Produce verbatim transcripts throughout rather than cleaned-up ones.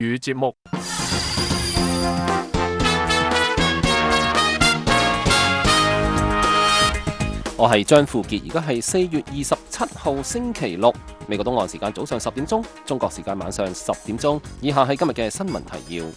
語節目。我係張富傑，而家係四月二十七號星期六，美國東岸時間早上十點鐘，中國時間晚上十點鐘。以下係今日嘅新聞提要。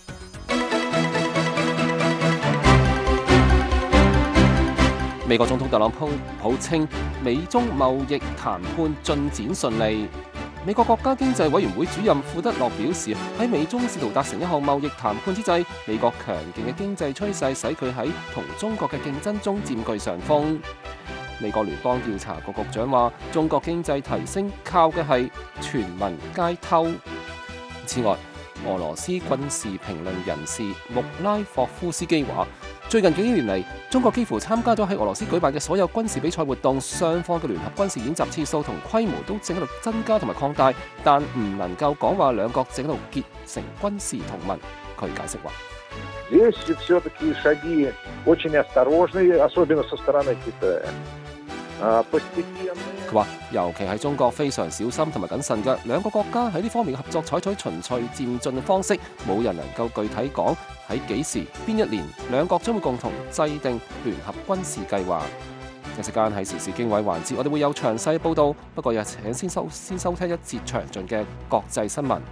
美國總統特朗普普稱美中貿易談判進展順利。美國國家經濟委員會主任庫德洛表示，喺美中試圖達成一項貿易談判之際，美國強勁嘅經濟趨勢使佢喺同中國嘅競爭中佔據上風。美國聯邦調查局局長話，中國經濟提升靠嘅係全民皆偷。此外，俄羅斯軍事評論人士穆拉霍夫斯基話，最近幾年嚟，中國幾乎參加咗喺俄羅斯舉辦嘅所有軍事比賽活動，雙方嘅聯合軍事演習次數同規模都正喺度增加同埋擴大，但唔能夠講話兩國正喺度結成軍事同盟。佢解釋話，佢話，尤其係中國非常小心同埋謹慎嘅，兩個國家喺呢方面嘅合作採取循序漸進嘅方式，冇人能夠具體講喺幾時邊一年兩國將會共同制定聯合軍事計劃。一時間喺時事經緯環節，我哋會有詳細報道，不過又請先收先收聽一節詳盡嘅國際新聞。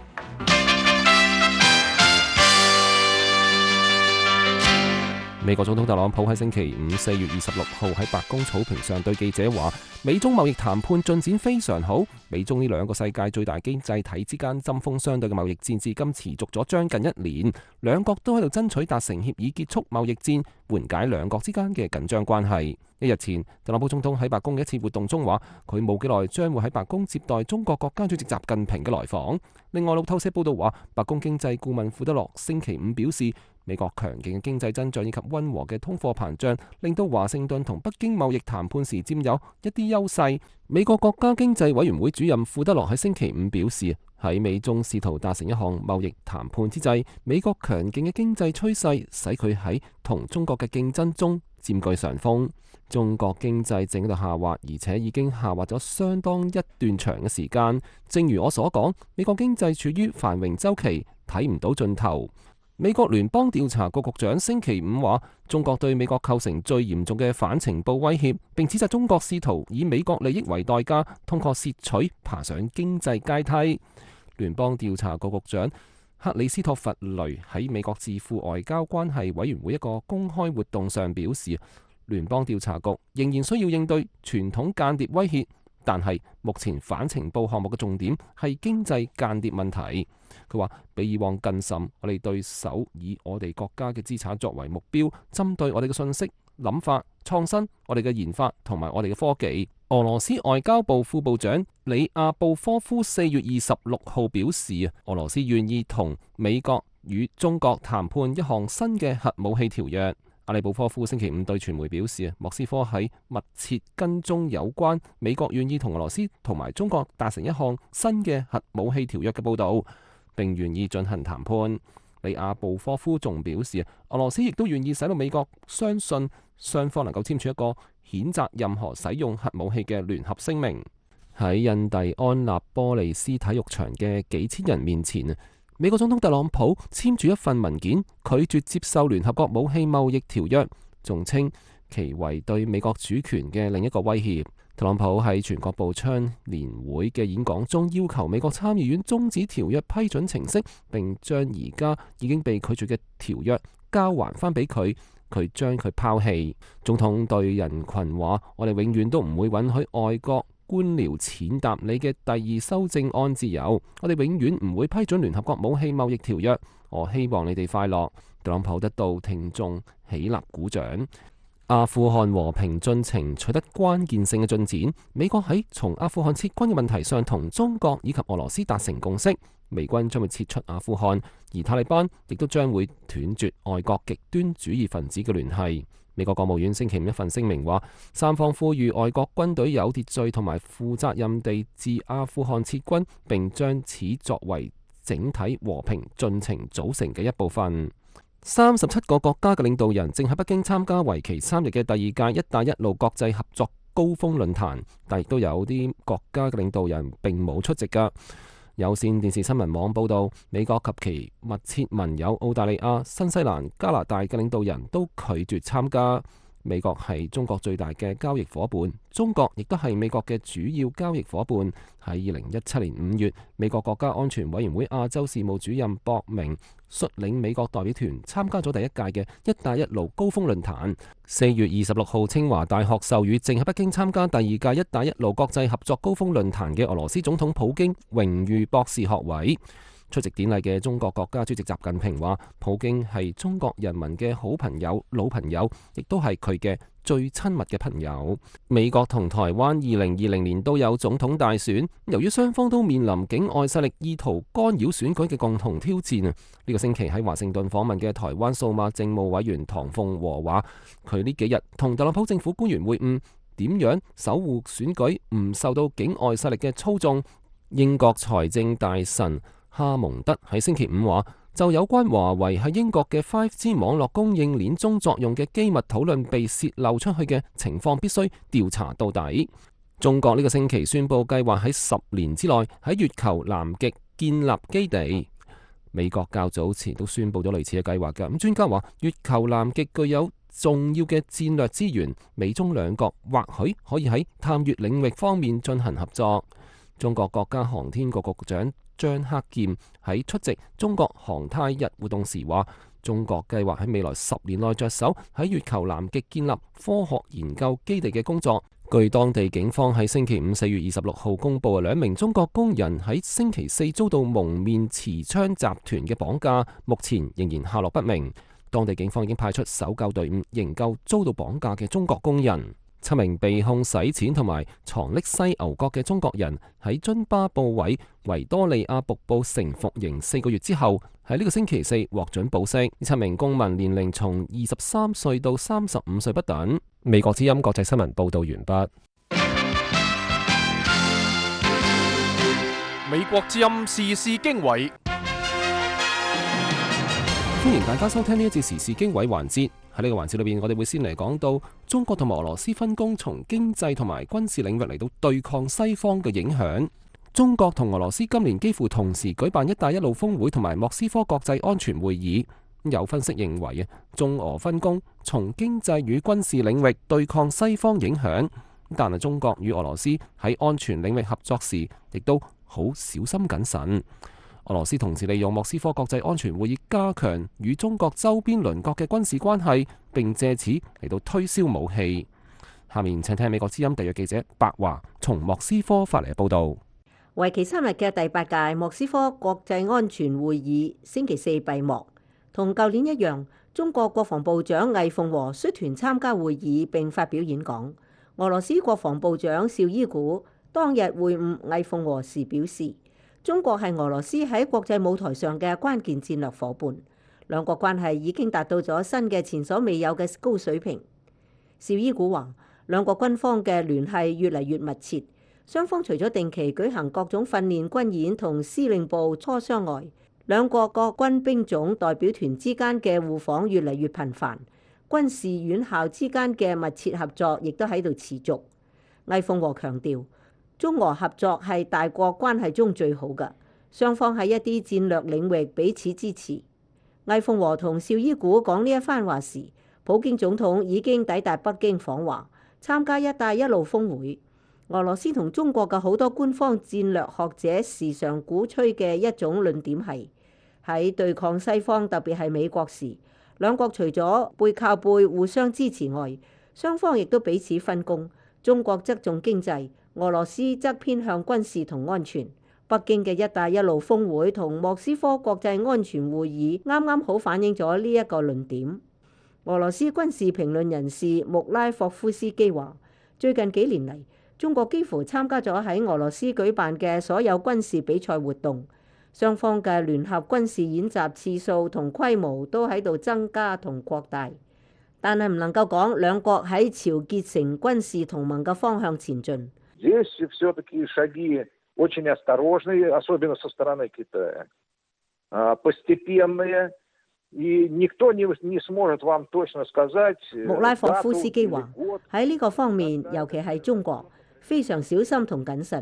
美國總統特朗普喺星期五四月二十六號喺白宮草坪上對記者話，美中貿易談判進展非常好。美中呢兩個世界最大經濟體之間針鋒相對嘅貿易戰至今持續咗將近一年，兩國都喺度爭取達成協議結束貿易戰，緩解兩國之間嘅緊張關係。一日前，特朗普總統喺白宮嘅一次活動中話，佢冇幾耐將會喺白宮接待中國國家主席習近平嘅來訪。另外，路透社報道話，白宮經濟顧問庫德洛星期五表示，美國強勁嘅經濟增長以及溫和嘅通貨膨脹，令到華盛頓同北京貿易談判時佔有一啲優勢。美國國家經濟委員會主任庫德洛喺星期五表示，喺美中試圖達成一項貿易談判之際，美國強勁嘅經濟趨勢使佢喺同中國嘅競爭中佔據上風。中國經濟正喺度下滑，而且已經下滑咗相當一段長嘅時間。正如我所講，美國經濟處於繁榮週期，睇唔到盡頭。美國聯邦調查局局長星期五話，中國對美國構成最嚴重嘅反情報威脅，並指責中國試圖以美國利益為代價，通過竊取爬上經濟階梯。聯邦調查局局長克里斯托弗雷喺美國智庫外交關係委員會一個公開活動上表示，聯邦調查局仍然需要應對傳統間諜威脅，但係目前反情報項目嘅重點係經濟間諜問題。佢話比以往更甚，我哋對手以我哋國家嘅資產作為目標，針對我哋嘅信息、諗法、創新、我哋嘅研發同埋我哋嘅科技。俄羅斯外交部副部長里亞布科夫四月二十六號表示，俄羅斯願意同美國與中國談判一項新嘅核武器條約。阿里布科夫星期五對傳媒表示，莫斯科喺密切跟蹤有關美國願意同俄羅斯同埋中國達成一項新嘅核武器條約嘅報導，並願意進行談判。里亞布科夫仲表示，俄羅斯亦都願意使到美國相信雙方能夠簽署一個譴責任何使用核武器嘅聯合聲明。喺印第安納波利斯體育場嘅幾千人面前，美國總統特朗普簽署一份文件，拒絕接受聯合國武器貿易條約，仲稱其為對美國主權嘅另一個威脅。特朗普喺全國步槍年會嘅演講中，要求美國參議院終止條約批准程式，並將而家已經被拒絕嘅條約交還翻俾佢，佢將佢拋棄。總統對人群話：我哋永遠都唔會允許外國官僚踐踏你嘅第二修正案自由，我哋永遠唔會批准聯合國武器貿易條約。我希望你哋快樂。特朗普得到聽眾起立鼓掌。阿富汗和平進程取得關鍵性嘅進展，美國喺從阿富汗撤軍嘅問題上同中國以及俄羅斯達成共識，美軍將會撤出阿富汗，而塔利班亦都將會斷絕外國極端主義分子嘅聯繫。美國國務院星期五一份聲明話，三方呼籲外國軍隊有秩序同埋負責任地自阿富汗撤軍，並將此作為整體和平進程組成嘅一部分。三十七個國家嘅領導人正喺北京參加為期三日嘅第二屆「一帶一路」國際合作高峰論壇，但亦都有啲國家嘅領導人並冇出席㗎。 有線電視新聞網報導，美國及其密切盟友澳大利亞、新西蘭、加拿大嘅領導人都拒絕參加。美國係中國最大嘅交易夥伴，中國亦都係美國嘅主要交易夥伴。喺二零一七年五月，美國國家安全委員會亞洲事務主任博明率領美國代表團參加咗第一屆嘅「一帶一路」高峰論壇。四月二十六號，清華大學授予正喺北京參加第二屆「一帶一路」國際合作高峰論壇嘅俄羅斯總統普京榮譽博士學位。出席典禮嘅中國國家主席習近平話：普京係中國人民嘅好朋友、老朋友，亦都係佢嘅最親密嘅朋友。美國同台灣二零二零年都有總統大選，由於雙方都面臨境外勢力意圖干擾選舉嘅共同挑戰啊！呢、這個星期喺華盛頓訪問嘅台灣數碼政務委員唐鳳和話：佢呢幾日同特朗普政府官員會晤，點樣守護選舉唔受到境外勢力嘅操縱。英國財政大臣哈蒙德喺星期五話，就有關華為喺英國嘅 五 G 網絡供應鏈中作用嘅機密討論被洩漏出去嘅情況，必須調查到底。中國呢個星期宣布計劃喺十年之內喺月球南極建立基地。美國較早前都宣布咗類似嘅計劃㗎。咁專家話，月球南極具有重要嘅戰略資源，美中兩國或許可以喺探月領域方面進行合作。中國國家航天局局長張克儉喺出席中國航太日活動時話，中國計劃喺未來十年內着手喺月球南極建立科學研究基地嘅工作。據當地警方喺星期五四月二十六號公佈，兩名中國工人喺星期四遭到蒙面持槍集團嘅綁架，目前仍然下落不明。當地警方已經派出搜救隊伍營救遭到綁架嘅中國工人。七名被控洗錢同埋藏匿犀牛角嘅中國人喺津巴布韋維多利亞瀑布城服刑四個月之後，喺呢個星期四獲准保釋。呢七名公民年齡從二十三歲到三十五歲不等。美國之音國際新聞報道完畢。 美國之音時事經緯， 歡迎大家收聽呢一節時事經緯環節。喺呢個環節裏邊，我哋會先嚟講到中國同俄羅斯分工從經濟同埋軍事領域嚟到對抗西方嘅影響。中國同俄羅斯今年幾乎同時舉辦一帶一路峰會同埋莫斯科國際安全會議。有分析認為啊，中俄分工從經濟與軍事領域對抗西方影響，但係中國與俄羅斯喺安全領域合作時，亦都好小心謹慎。俄羅斯同時利用莫斯科國際安全會議加強與中國周邊鄰國嘅軍事關係，並借此嚟到推銷武器。下面請聽美國之音特約記者白華從莫斯科發嚟嘅報導。 為期三日嘅第八屆莫斯科國際安全會議星期四閉幕，同舊年一樣，中國國防部長魏鳳和率團參加會議並發表演講。俄羅斯國防部長紹伊古當日會晤魏鳳和時表示，中國係俄羅斯喺國際舞台上嘅關鍵戰略夥伴，兩國關係已經達到咗新嘅前所未有嘅高水平。紹伊古話，兩國軍方嘅聯繫越嚟越密切，雙方除咗定期舉行各種訓練軍演同司令部磋商外，兩國各軍兵種代表團之間嘅互訪越嚟越頻繁，軍事院校之間嘅密切合作亦都喺度持續。魏鳳和強調，中俄合作係大國關係中最好嘅，雙方喺一啲戰略領域彼此支持。魏鳳和同紹伊古講呢一番話時，普京總統已經抵達北京訪華，參加一帶一路峰會。俄羅斯同中國嘅好多官方戰略學者時常鼓吹嘅一種論點係，喺對抗西方，特別係美國時，兩國除咗背靠背互相支持外，雙方亦都彼此分工。中國側重經濟，俄羅斯則偏向軍事同安全。北京嘅一帶一路峰會同莫斯科國際安全會議啱啱好反映咗呢一個論點。俄羅斯軍事評論人士穆拉霍夫斯基話，最近幾年嚟，中國幾乎參加咗喺俄羅斯舉辦嘅所有軍事比賽活動，雙方嘅聯合軍事演習次數同規模都喺度增加同擴大。但係唔能夠講兩國喺朝結成軍事同盟嘅方向前進。穆拉霍夫斯基話，喺呢個方面，尤其係中國非常小心同謹慎，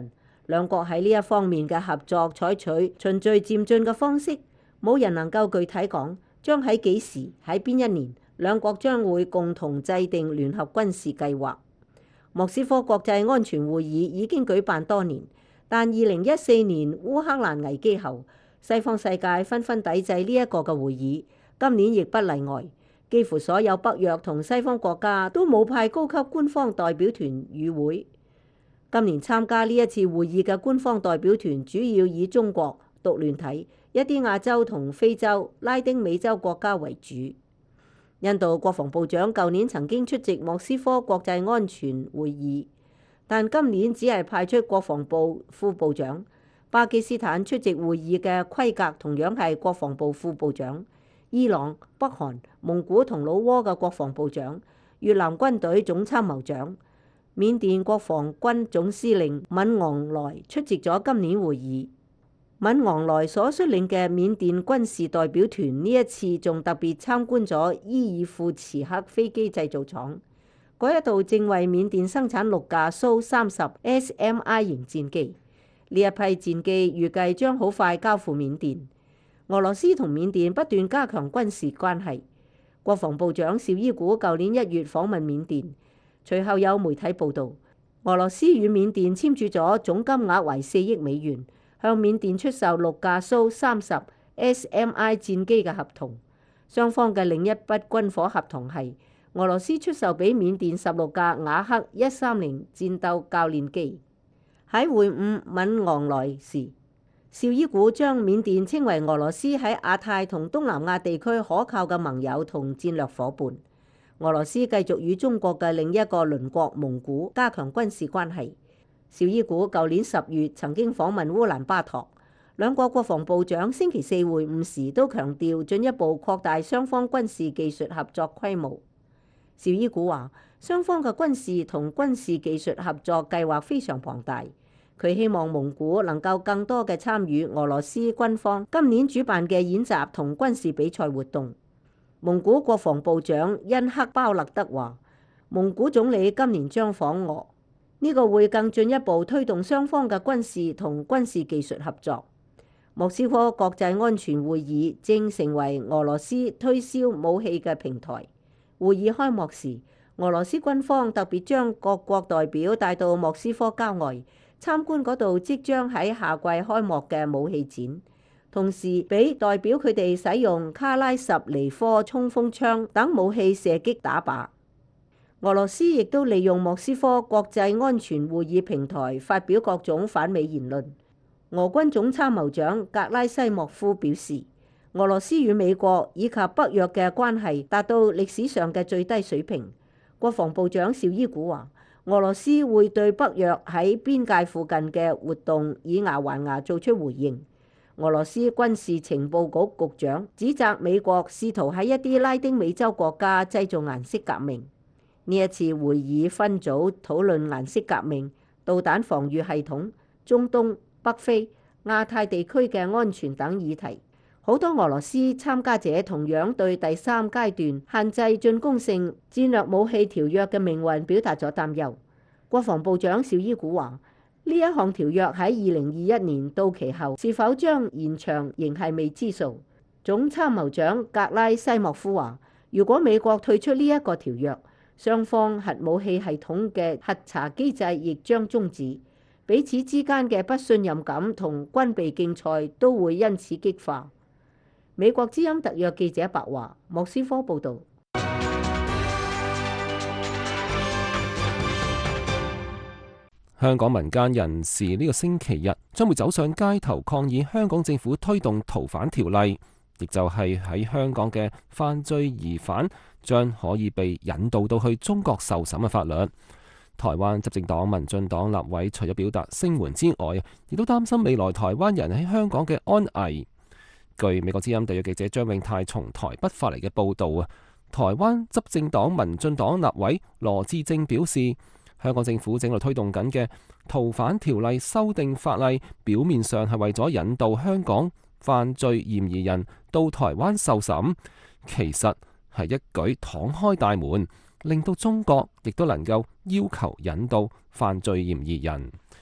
兩國喺呢一方面嘅合作採取循序漸進嘅方式，冇人能夠具體講將喺幾時喺邊一年兩國將會共同制定聯合軍事計劃。莫斯科國際安全會議已經舉辦多年，但二零一四年烏克蘭危機後，西方世界紛紛抵制呢一個嘅會議，今年亦不例外。幾乎所有北約同西方國家都冇派高級官方代表團與會。今年參加呢一次會議嘅官方代表團主要以中國、獨聯體、一啲亞洲同非洲、拉丁美洲國家為主。印度國防部長舊年曾經出席莫斯科國際安全會議，但今年只係派出國防部副部長。巴基斯坦出席會議嘅規格同樣係國防部副部長。伊朗、北韓、蒙古同老撾嘅國防部長，越南軍隊總參謀長，緬甸國防軍總司令敏昂萊出席咗今年會議。敏昂萊所率領嘅緬甸軍事代表團呢一次仲特別參觀咗伊爾庫茨克飛機製造廠，嗰一度正為緬甸生產六架蘇三十 S M I 型戰機，呢一批戰機預計將好快交付緬甸。俄羅斯同緬甸不斷加強軍事關係。國防部長邵伊古舊年一月訪問緬甸，隨後有媒體報導，俄羅斯與緬甸簽署咗總金額為四億美元，向緬甸出售六架蘇三十 S M I 戰機嘅合同。雙方嘅另一筆軍火合同係俄羅斯出售俾緬甸十六架雅克一三零戰鬥教練機。喺會晤敏昂萊時，邵伊古將緬甸稱為俄羅斯喺亞太同東南亞地區可靠嘅盟友同戰略夥伴。俄羅斯繼續與中國嘅另一個鄰國蒙古加強軍事關係。邵伊古舊年十月曾經訪問烏蘭巴托，兩國國防部長星期四會晤時都強調進一步擴大雙方軍事技術合作規模。邵伊古話：雙方嘅軍事同軍事技術合作計劃非常龐大。佢希望蒙古能夠更多嘅參與俄羅斯軍方今年主辦嘅演習同軍事比賽活動。蒙古國防部長恩克包勒德話：蒙古總理今年將訪俄，呢個會更進一步推動雙方嘅軍事同軍事技術合作。莫斯科國際安全會議正成為俄羅斯推銷武器嘅平台。會議開幕時，俄羅斯軍方特別將各國代表帶到莫斯科郊外，參觀嗰度即將喺夏季開幕嘅武器展，同時俾代表佢哋使用卡拉什尼科衝鋒槍等武器射擊打靶。俄羅斯亦都利用莫斯科國際安全會議平台發表各種反美言論。俄軍總參謀長格拉西莫夫表示，俄羅斯與美國以及北約嘅關係達到歷史上嘅最低水平。國防部長邵伊古話：俄羅斯會對北約喺邊界附近嘅活動以牙還牙做出回應。俄羅斯軍事情報局局長指責美國試圖喺一啲拉丁美洲國家製造顏色革命。呢一次會議分組討論顏色革命、導彈防禦系統、中東、北非、亞太地區嘅安全等議題。好多俄羅斯參加者同樣對第三階段限制進攻性戰略武器條約嘅命運表達咗擔憂。國防部長邵伊古話：呢一項條約喺二零二一年到期後，是否將延長仍係未知數。總參謀長格拉西莫夫話：如果美國退出呢一個條約，雙方核武器系統嘅核查機制亦將終止，彼此之間嘅不信任感同軍備競賽都會因此激化。美國之音特約記者白華，莫斯科報導。 香港民間人士呢個星期日將會走上街頭抗議香港政府推動逃犯條例，亦就係喺香港嘅犯罪疑犯將可以被引渡到去中國受審嘅法律。台灣執政黨民進黨立委除咗表達聲援之外，亦都擔心未來台灣人喺香港嘅安危。據美國之音特約記者張永泰從台北發嚟嘅報導啊，台灣執政黨民進黨立委羅致政表示，香港政府正在推動緊嘅逃犯條例修訂法例，表面上係為咗引導香港犯罪嫌疑人到台灣受審，其實係一舉敞開大門，令到中國亦都能夠要求引渡犯罪嫌疑人。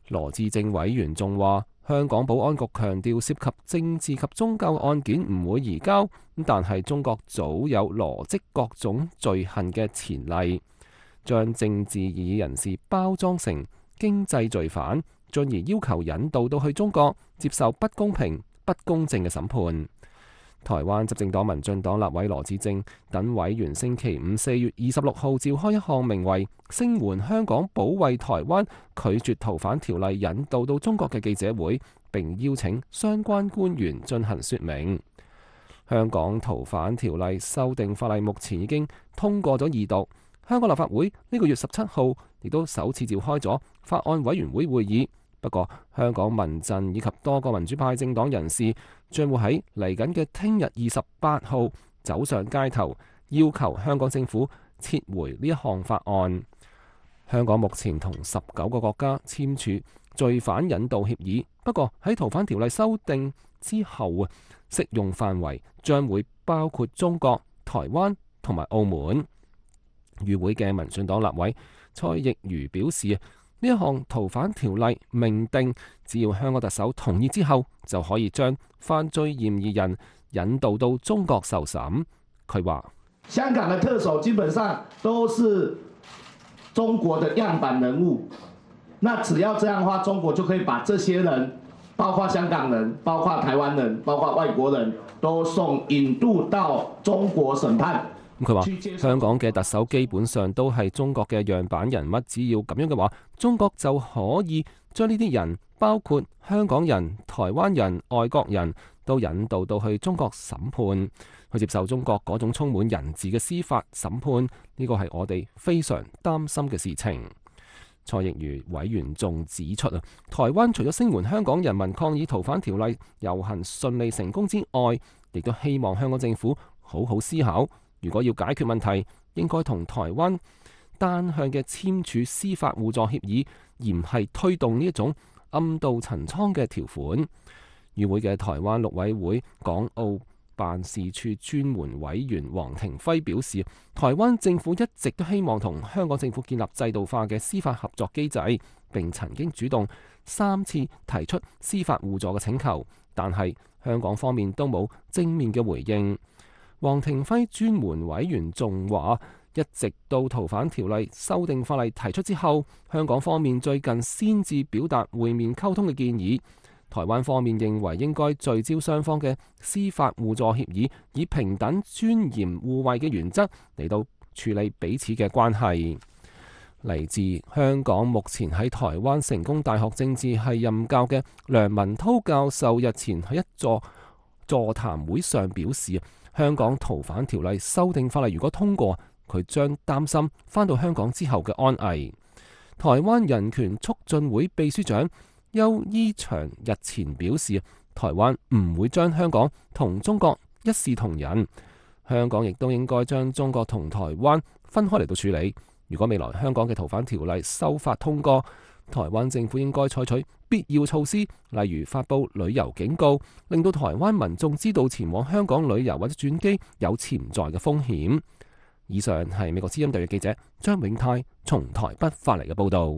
羅致政委員仲話，香港保安局強調涉及政治及宗教案件唔會移交，但係中國早有羅織各種罪行嘅前例，將政治異議人士包裝成經濟罪犯，進而要求引渡到去中國接受不公平、不公正嘅審判。台灣執政黨民進黨立委羅致政等委員星期五四月二十六號召開一項名為「聲援香港保衛台灣拒絕逃犯條例引渡到中國」嘅記者會，並邀請相關官員進行說明。香港逃犯條例修訂法例目前已經通過咗二讀，香港立法會呢個月十七號亦都首次召開咗法案委員會會議。不過，香港民陣以及多個民主派政黨人士將會喺嚟緊嘅聽日二十八號走上街頭，要求香港政府撤回呢一項法案。香港目前同十九個國家簽署罪犯引渡協議，不過喺逃犯條例修訂之後啊，適用範圍將會包括中國、台灣同埋澳門。與會嘅民進黨立委蔡奕瑜表示，呢一項逃犯條例明定，只要香港特首同意之後，就可以將犯罪嫌疑人引渡到中國受審。佢話： 香港的特首基本上都是中國的樣板人物，那只要這樣的話，中國就可以把這些人，包括香港人、包括台灣人、包括外國人都送引渡到中國審判。 佢話香港嘅特首基本上都係中國嘅樣板人物，只要咁樣嘅話，中國就可以將呢啲人，包括香港人、台灣人、外國人都引渡到去中國審判，去接受中國嗰種充滿人治嘅司法審判。呢個係我哋非常擔心嘅事情。蔡奕瑜委員仲指出啊，台灣除咗聲援香港人民抗議逃犯條例遊行順利成功之外，亦都希望香港政府好好思考，如果要解決問題，應該同台灣單向嘅簽署司法互助協議，而唔係推動呢一種暗度陳倉嘅條款。與會嘅台灣陸委會港澳辦事處專門委員黃庭輝表示，台灣政府一直都希望同香港政府建立制度化嘅司法合作機制，並曾經主動三次提出司法互助嘅請求，但係香港方面都冇正面嘅回應。黃庭輝專門委員仲話，一直到逃犯條例修訂法例提出之後，香港方面最近先至表達會面溝通嘅建議。台灣方面認為應該聚焦雙方嘅司法互助協議，以平等、尊嚴、互惠嘅原則嚟到處理彼此嘅關係。嚟自香港目前喺台灣成功大學政治系任教嘅梁文韜教授日前喺一座座談會上表示，香港逃犯條例修訂法例如果通過，佢將擔心返到香港之後嘅安危。台灣人權促進會秘書長邱伊祥日前表示，台灣唔會將香港同中國一視同仁，香港亦都應該將中國同台灣分開嚟到處理。如果未來香港嘅逃犯條例修法通過，台灣政府應該採取必要措施，例如發布旅遊警告，令到台灣民眾知道前往香港旅遊或者轉機有潛在嘅風險。以上係美國之音特約記者張永泰從台北發嚟嘅報導。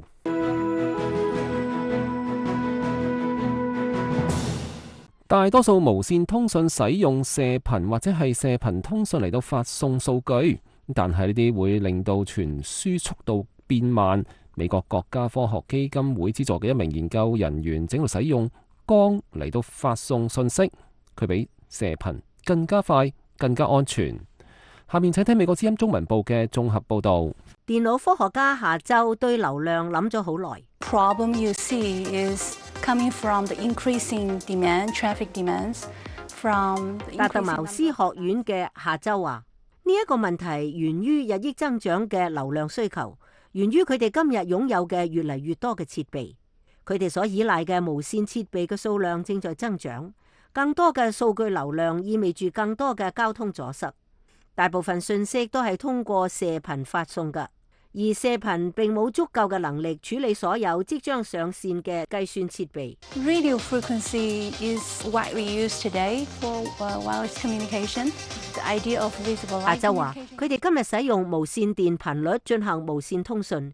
大多數無線通訊使用射頻或者係射頻通訊嚟到發送數據，但係呢啲會令到傳輸速度變慢。美國國家科學基金會資助嘅一名研究人員正喺度使用光嚟到發送信息，佢比射頻更加快、更加安全。下面請聽美國之音中文部嘅綜合報導。 電腦科學家下晝對流量諗咗好耐。 Problem you see is coming from the increasing demand, traffic demands from. 達特茅斯學院嘅下晝話：呢一個問題源於日益增長嘅流量需求，源於佢哋今日擁有嘅越嚟越多嘅設備，佢哋所依賴嘅無線設備嘅數量正在增長，更多嘅數據流量意味住更多嘅交通阻塞。大部分信息都係通過射頻發送㗎，而射頻並冇足夠嘅能力處理所有即將上線嘅計算設備。 Radio frequency is widely used today for wireless communication. The idea of visible light communication. 下晝話，佢哋今日使用無線電頻率進行無線通訊，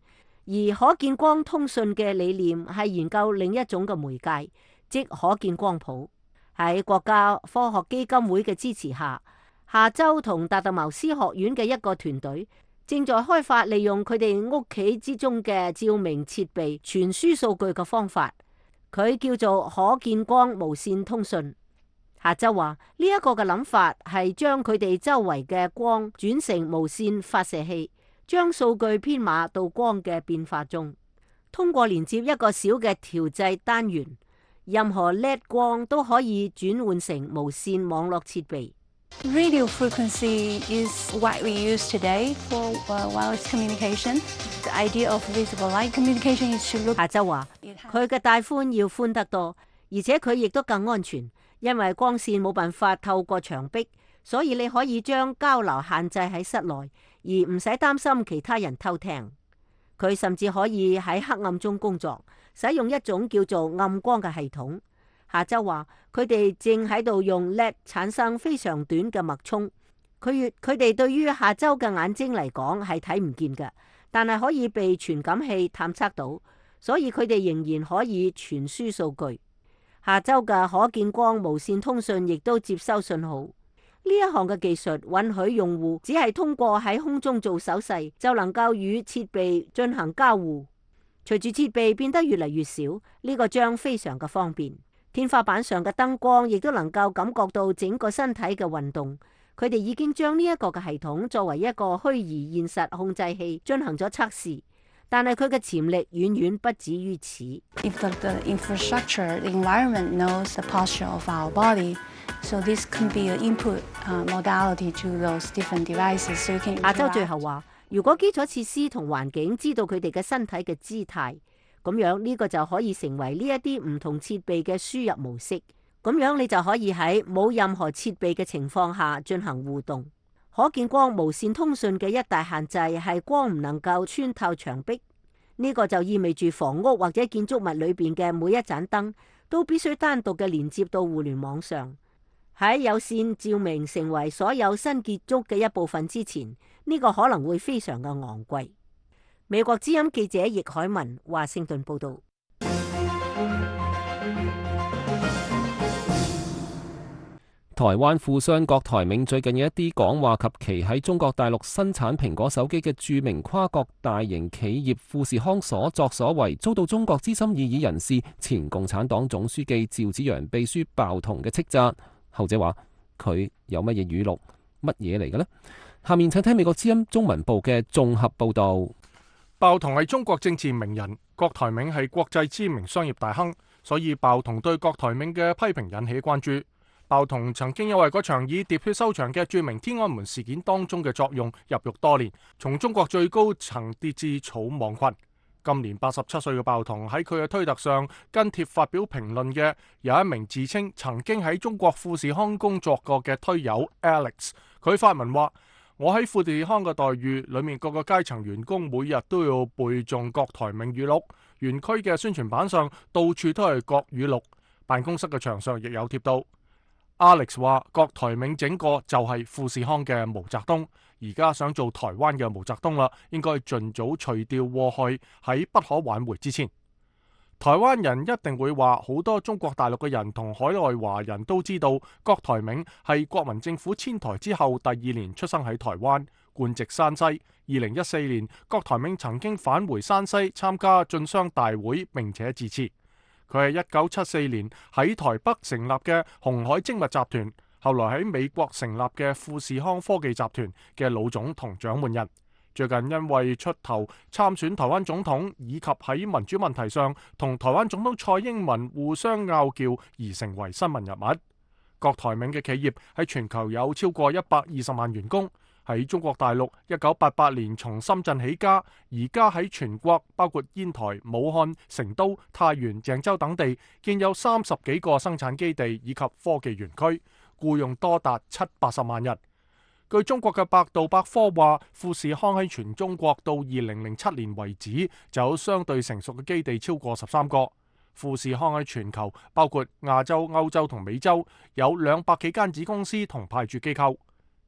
而可見光通訊嘅理念係研究另一種嘅媒介，即可見光譜。喺國家科學基金會嘅支持下，下州同達特茅斯學院嘅一個團隊正在開發利用佢哋屋企之中嘅照明設備傳輸數據嘅方法，佢叫做可見光無線通訊。下州話呢一個嘅諗法係將佢哋周圍嘅光轉成無線發射器，將數據編碼到光嘅變化中，通過連接一個小嘅調製單元，任何 L E D 光都可以轉換成無線網絡設備。 Radio frequency is widely used today for uh, wireless communication. The idea of visible light communication is to look. 下州話佢嘅帶寬要寬得多，而且佢亦都更安全，因為光線冇辦法透過牆壁，所以你可以將交流限制喺室內，而唔使擔心其他人偷聽。佢甚至可以喺黑暗中工作，使用一種叫做暗光嘅系統。下州話佢哋正喺度用 L E D 產生非常短嘅脈衝，佢佢哋對於下州嘅眼睛嚟講係睇唔見嘅，但係可以被傳感器探測到，所以佢哋仍然可以傳輸數據。下州嘅可見光無線通訊亦都接收信號。呢一項嘅技術允許用戶只係通過喺空中做手勢就能夠與設備進行交互。隨住設備變得越嚟越少，呢個將非常嘅方便。天花板上嘅燈光亦都能夠感覺到整個身體嘅運動。佢哋已經將呢一個嘅系統作為一個虛擬現實控制器進行咗測試，但係佢嘅潛力遠遠不止於此。 If the, the infrastructure, the environment knows the posture of our body, so this can be an input uh, modality to those different devices. So you can. 下州最後話，如果基礎設施同環境知道佢哋嘅身體嘅姿態，咁樣呢個就可以成為呢一啲唔同設備嘅輸入模式。咁樣你就可以喺冇任何設備嘅情況下進行互動。可見光無線通訊嘅一大限制係光唔能夠穿透牆壁。呢個就意味住房屋或者建築物裏邊嘅每一盞燈都必須單獨嘅連接到互聯網上。喺有線照明成為所有新建築嘅一部分之前，呢個可能會非常嘅昂貴。美國之音記者易海文華盛頓報道。 台灣富商郭台銘最近嘅一啲講話及其喺中國大陸生產蘋果手機嘅著名跨國大型企業富士康所作所為，遭到中國資深異議人士前共產黨總書記趙紫陽秘書鮑彤嘅斥責。後者話佢有乜嘢語錄，乜嘢嚟嘅呢？下面請聽美國之音中文部嘅綜合報道。 鮑彤係中國政治名人，郭台銘係國際知名商業大亨，所以鮑彤對郭台銘嘅批評引起關注。鮑彤曾經因為嗰場以喋血收場嘅著名天安門事件當中嘅作用入獄多年，從中國最高層跌至草莽群。今年八十七歲嘅鮑彤喺佢嘅推特上跟帖發表評論嘅有一名自稱曾經喺中國富士康工作過嘅推友 Alex， 佢發文話：我喺富士康嘅待遇裏面，各個階層員工每日都要背誦郭台銘語錄，園區嘅宣傳板上到處都係郭語錄，辦公室嘅牆上亦有貼到。Alex 話郭台銘整個就係富士康嘅毛澤東，而家想做台灣嘅毛澤東啦，應該盡早除掉禍害喺不可挽回之前。台灣人一定會話，好多中國大陸嘅人同海外華人都知道郭台銘係國民政府遷台之後第二年出生喺台灣，官籍山西。二零一四年，郭台銘曾經返回山西參加進商大會並且致辭。佢係一九七四年喺台北成立嘅鴻海精密集團，後來喺美國成立嘅富士康科技集團嘅老總同掌門人。最近因為出頭參選台灣總統，以及喺民主問題上同台灣總統蔡英文互相拗撬而成為新聞人物。郭台銘嘅企業喺全球有超過一百二十萬員工。喺中國大陸，一九八八年從深圳起家，而家喺全國包括煙台、武漢、成都、太原、鄭州等地，建有三十幾個生產基地以及科技園區，僱用多達七八十萬人。據中國嘅百度百科話，富士康喺全中國到二零零七年為止，就有相對成熟嘅基地超過十三個。富士康喺全球包括亞洲、歐洲同美洲，有兩百幾間子公司同派駐機構。二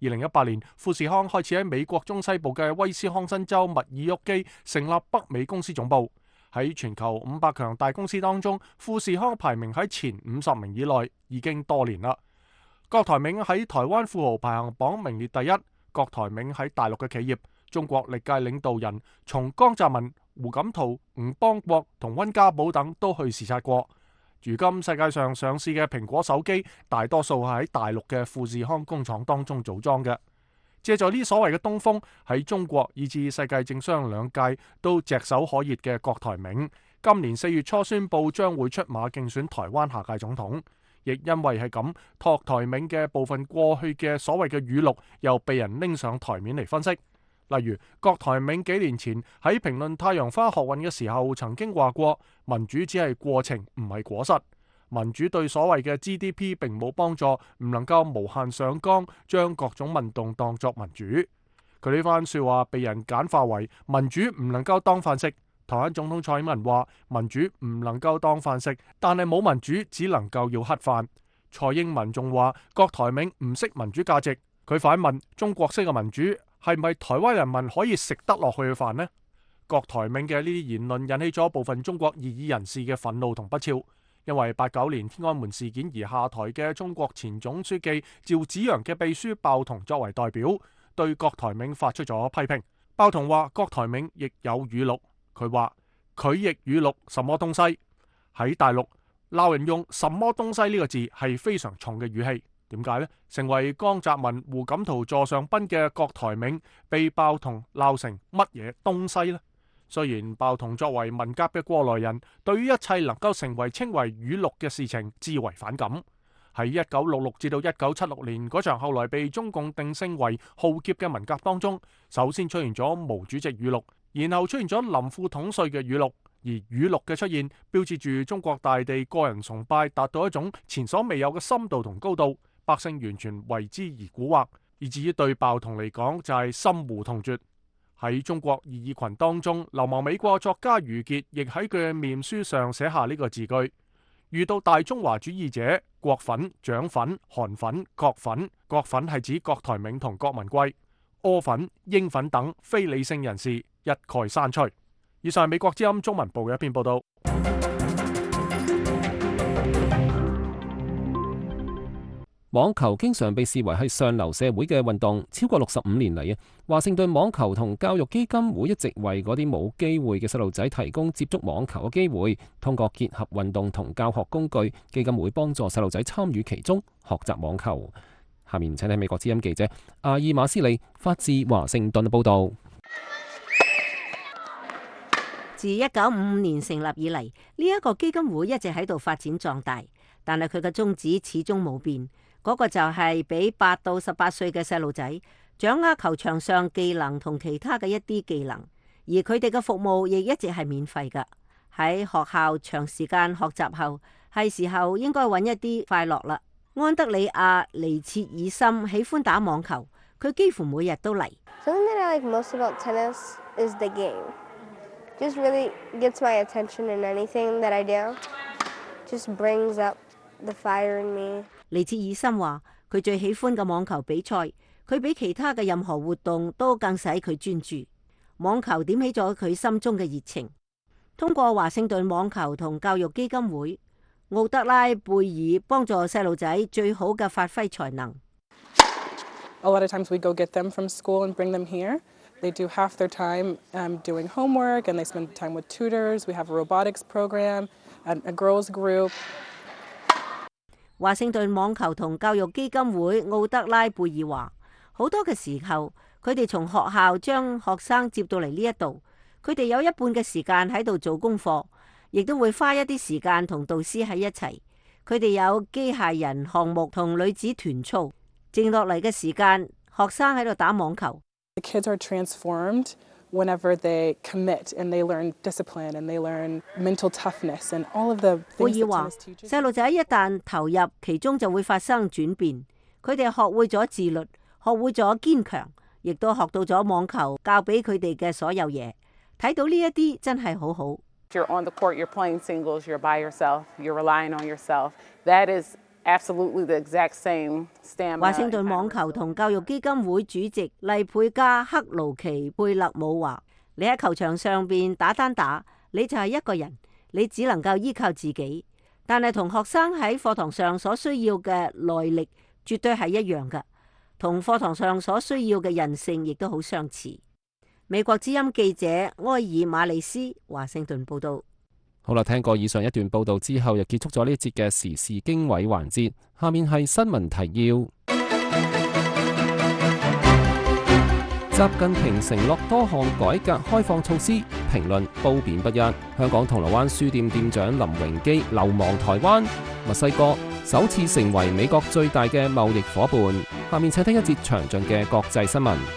二零一八年，富士康開始喺美國中西部嘅威斯康辛州密爾沃基成立北美公司總部。喺全球五百強大公司當中，富士康排名喺前五十名以內已經多年啦。郭台銘喺台灣富豪排行榜名列第一。郭台銘喺大陸嘅企業，中國歷屆領導人從江澤民、胡錦濤、吳邦國同溫家寶等都去視察過。如今世界上上市嘅蘋果手機，大多數係喺大陸嘅富士康工廠當中組裝嘅。借助呢所謂嘅東風，喺中國以至世界政商兩界都炙手可熱嘅郭台銘，今年四月初宣布將會出馬競選台灣下屆總統。亦因為係咁，郭台銘嘅部分過去嘅所謂嘅語錄又被人拎上台面嚟分析。例如，郭台銘幾年前喺評論太陽花學運嘅時候，曾經話過民主只係過程，唔係果實。民主對所謂嘅 G D P 並冇幫助，唔能夠無限上綱，將各種運動當作民主。佢呢番說話被人簡化為民主唔能夠當飯食。台灣總統蔡英文話民主唔能夠當飯食，但係冇民主只能夠要乞飯。蔡英文仲話郭台銘唔識民主價值，佢反問中國式嘅民主係咪台灣人民可以食得落去嘅飯呢？郭台銘嘅呢啲言論引起咗部分中國異議人士嘅憤怒同不肖，因為八九年天安門事件而下台嘅中國前總書記趙紫陽嘅秘書鮑彤作為代表，對郭台銘發出咗批評。鮑彤話郭台銘亦有語錄。佢話佢亦語錄什麼東西？喺大陸鬧人用什麼東西呢個字係非常重嘅語氣。點解呢？成為江澤民、胡錦濤座上賓嘅郭台銘被鮑彤鬧成乜嘢東西呢？雖然鮑彤作為文革嘅過來人，對於一切能夠成為稱為語錄嘅事情至為反感。喺一九六六至到一九七六年嗰場後來被中共定性為浩劫嘅文革當中，首先出現咗毛主席語錄。然後出現咗林副統帥嘅語錄，而語錄嘅出現標誌住中國大地個人崇拜達到一種前所未有嘅深度同高度，百姓完全為之而蠱惑，以至於對鮑彤嚟講就係深惡痛絕。喺中國異議群當中，流亡美國作家余傑亦喺佢嘅面書上寫下呢個字句：遇到大中華主義者，國粉、蔣粉、韓粉、國粉，國粉係指郭台銘同郭文貴，柯粉、英粉等非理性人士一概刪除。以上係美國之音中文部嘅一篇報道。 網球經常被視為係上流社會嘅運動，超過六十五年嚟啊，華盛頓網球同教育基金會一直為嗰啲冇機會嘅細路仔提供接觸網球嘅機會，通過結合運動同教學工具，基金會幫助細路仔參與其中，學習網球。下面請睇美國之音記者阿爾馬斯利發自華盛頓嘅報道。 自一九五五年成立以嚟，呢、這、一個基金會一直喺度發展壯大，但係佢嘅宗旨始終冇變，嗰、那個就係俾八到十八歲嘅細路仔掌握球場上技能同其他嘅一啲技能，而佢哋嘅服務亦一直係免費㗎。喺學校長時間學習後，係時候應該揾一啲快樂啦。安德里亞尼切爾森喜歡打網球，佢幾乎每日都嚟。 Something that I like most about tennis is the game. Just really gets my attention in anything that I do. Just brings up the fire in me. 尼切爾森話：佢最喜歡嘅網球比賽，佢比其他嘅任何活動都更使佢專注。網球點起咗佢心中嘅熱情。通過華盛頓網球同教育基金會，奧德拉貝爾幫助細路仔最好嘅發揮才能。 A lot of times we go get them from school and bring them here. They do half their time um, doing homework, and they spend time with tutors. We have a robotics program, and a girls group. 華盛頓網球同教育基金會奧德拉貝爾話：好多嘅時候，佢哋從學校將學生接到嚟呢一度，佢哋有一半嘅時間喺度做功課，亦都會花一啲時間同導師喺一齊。佢哋有機械人項目同女子團操，剩落嚟嘅時間，學生喺度打網球。 The kids are transformed whenever they commit and they learn discipline and they learn mental toughness and all of the things that tennis teaches. 細路仔一旦投入其中就會發生轉變，佢哋學會咗自律，學會咗堅強，亦都學到咗網球教俾佢哋嘅所有嘢。睇到呢一啲真係好好。 You're on the court, you're playing singles, you're by yourself, you're relying on yourself. That is absolutely the exact same stamina. 華盛頓網球同教育基金會主席麗佩加克勞奇貝勒姆話：你喺球場上邊打單打，你就係一個人，你只能夠依靠自己。但係同學生喺課堂上所需要嘅耐力絕對係一樣㗎，同課堂上所需要嘅韌性亦都好相似。美國之音記者埃爾馬利斯華盛頓報道。 好啦，聽過以上一段報道之後，又結束咗呢一節嘅時事經緯環節。下面係新聞提要。習近平承諾多項改革開放措施，評論褒貶不一。香港銅鑼灣書店店長林榮基流亡台灣。墨西哥首次成為美國最大嘅貿易夥伴。下面請聽一節詳盡嘅國際新聞。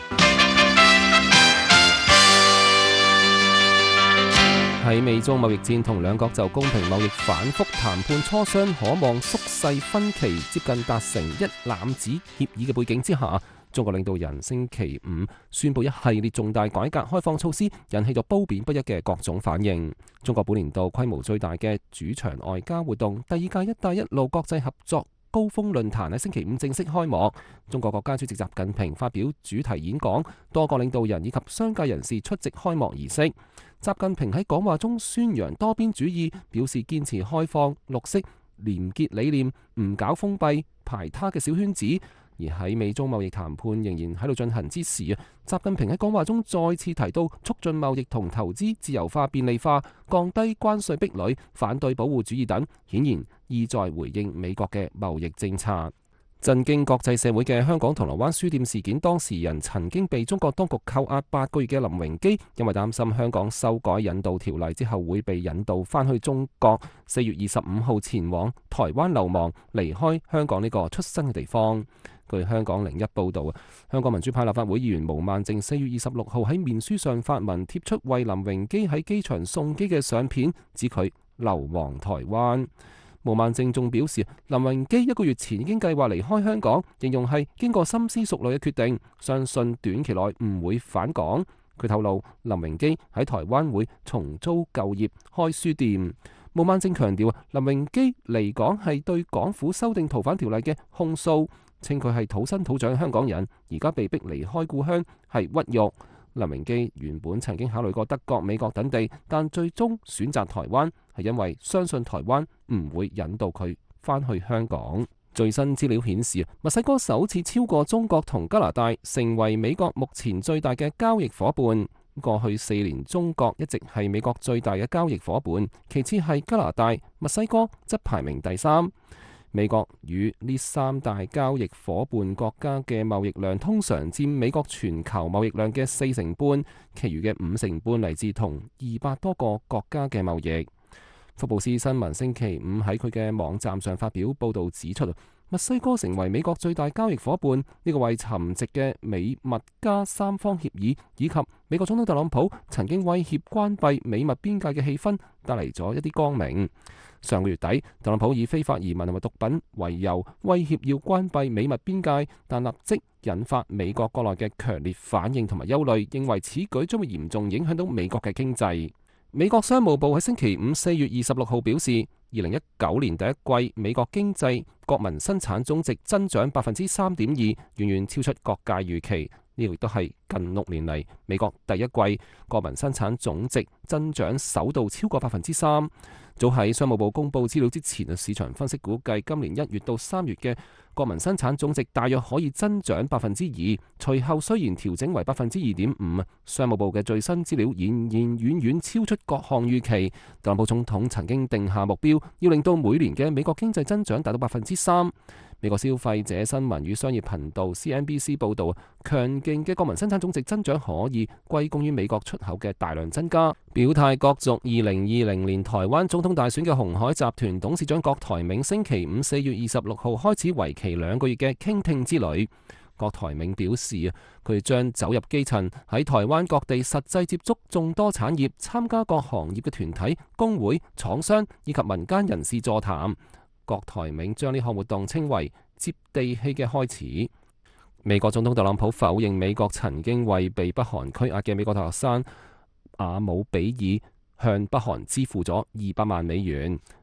喺美中貿易戰同兩國就公平貿易反覆談判磋商，可望縮細分歧，接近達成一攬子協議嘅背景之下，中國領導人星期五宣布一系列重大改革開放措施，引起咗褒貶不一嘅各種反應。中國本年度規模最大嘅主場外交活動，第二屆「一帶一路」國際合作高峰論壇喺星期五正式開幕。中國國家主席習近平發表主題演講，多個領導人以及商界人士出席開幕儀式。習近平喺講話中宣揚多邊主義，表示堅持開放、綠色、廉潔理念，唔搞封閉、排他嘅小圈子。而喺美中貿易談判仍然喺度進行之時啊，習近平喺講話中再次提到促進貿易同投資自由化便利化、降低關稅壁壘、反對保護主義等，顯然意在回應美國嘅貿易政策。震驚國際社會嘅香港銅鑼灣書店事件當事人，曾經被中國當局扣押八個月嘅林榮基，因為擔心香港修改引渡條例之後會被引渡返去中國，四月二十五號前往台灣流亡，離開香港呢個出生嘅地方。據香港零一報導啊，香港民主派立法會議員毛孟靜四月二十六號喺面書上發文貼出為林榮基喺機場送機嘅相片，指佢流亡台灣。毛孟靜仲表示，林榮基一個月前已經計劃離開香港，形容係經過深思熟慮嘅決定，相信短期內唔會返港。佢透露，林榮基喺台灣會重租舊業，開書店。毛孟靜強調，林榮基離港係對港府修訂逃犯條例嘅控訴，稱佢係土生土長香港人，而家被逼離開故鄉係屈辱。林榮基原本曾經考慮過德國、美國等地，但最終選擇台灣係因為相信台灣唔會引導佢返去香港。最新資料顯示，墨西哥首次超過中國同加拿大，成為美國目前最大嘅交易夥伴。過去四年，中國一直係美國最大嘅交易夥伴，其次係加拿大，墨西哥則排名第三。美國與呢三大交易夥伴國家嘅貿易量通常佔美國全球貿易量嘅四成半，其餘嘅五成半嚟自同二百多個國家嘅貿易。福布斯新聞星期五喺佢嘅網站上發表報導指出，墨西哥成為美國最大交易夥伴，呢個為沉寂嘅美墨加三方協議以及美國總統特朗普曾經威脅關閉美墨邊界嘅氣氛帶嚟咗一啲光明。上個月底，特朗普以非法移民同埋毒品為由威脅要關閉美墨邊界，但立即引發美國國內嘅強烈反應同埋憂慮，認為此舉將會嚴重影響到美國嘅經濟。美國商務部喺星期五四月二十六號表示，二零一九年第一季美國經濟國民生產總值增長百分之三點二，遠遠超出各界預期。呢個亦都係近六年嚟美國第一季國民生產總值增長首度超過百分之三。早喺商務部公布資料之前，市場分析估計今年一月到三月嘅國民生產總值大約可以增長百分之二。隨後雖然調整為百分之二點五，商務部嘅最新資料仍然遠遠超出各項預期。特朗普總統曾經定下目標，要令到每年嘅美國經濟增長達到百分之三。美國消費者新聞與商業頻道 C N B C 報導，強勁嘅國民生產總值增長可以歸功於美國出口嘅大量增加。表態角逐二零二零年台灣總統大選嘅鴻海集團董事長郭台銘星期五四月二十六號開始為期兩個月嘅傾聽之旅。郭台銘表示啊，佢將走入基層，喺台灣各地實際接觸眾多產業，參加各行業嘅團體、工會、廠商以及民間人士座談。郭台銘將呢項活動稱為接地氣嘅開始。美國總統特朗普否認美國曾經為被北韓拘押嘅美國大學生阿姆比爾向北韓支付咗二百萬美元。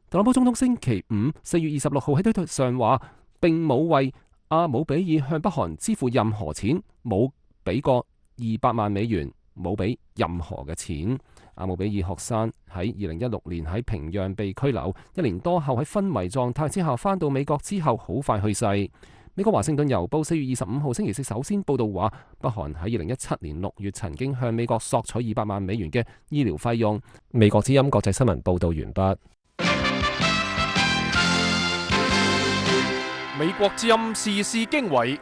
特朗普總統星期五四月二十六號喺推特上話，並冇為阿姆比爾向北韓支付任何錢，冇俾過二百萬美元，冇俾任何嘅錢。阿姆比爾學生喺二零一六年喺平壤被拘留，一年多後喺昏迷狀態之下返到美國之後，好快去世。美國華盛頓郵報四月二十五號星期四首先報道話，北韓喺二零一七年六月曾經向美國索取二百萬美元嘅醫療費用。美國之音國際新聞報道完畢。 美國之音時事經緯，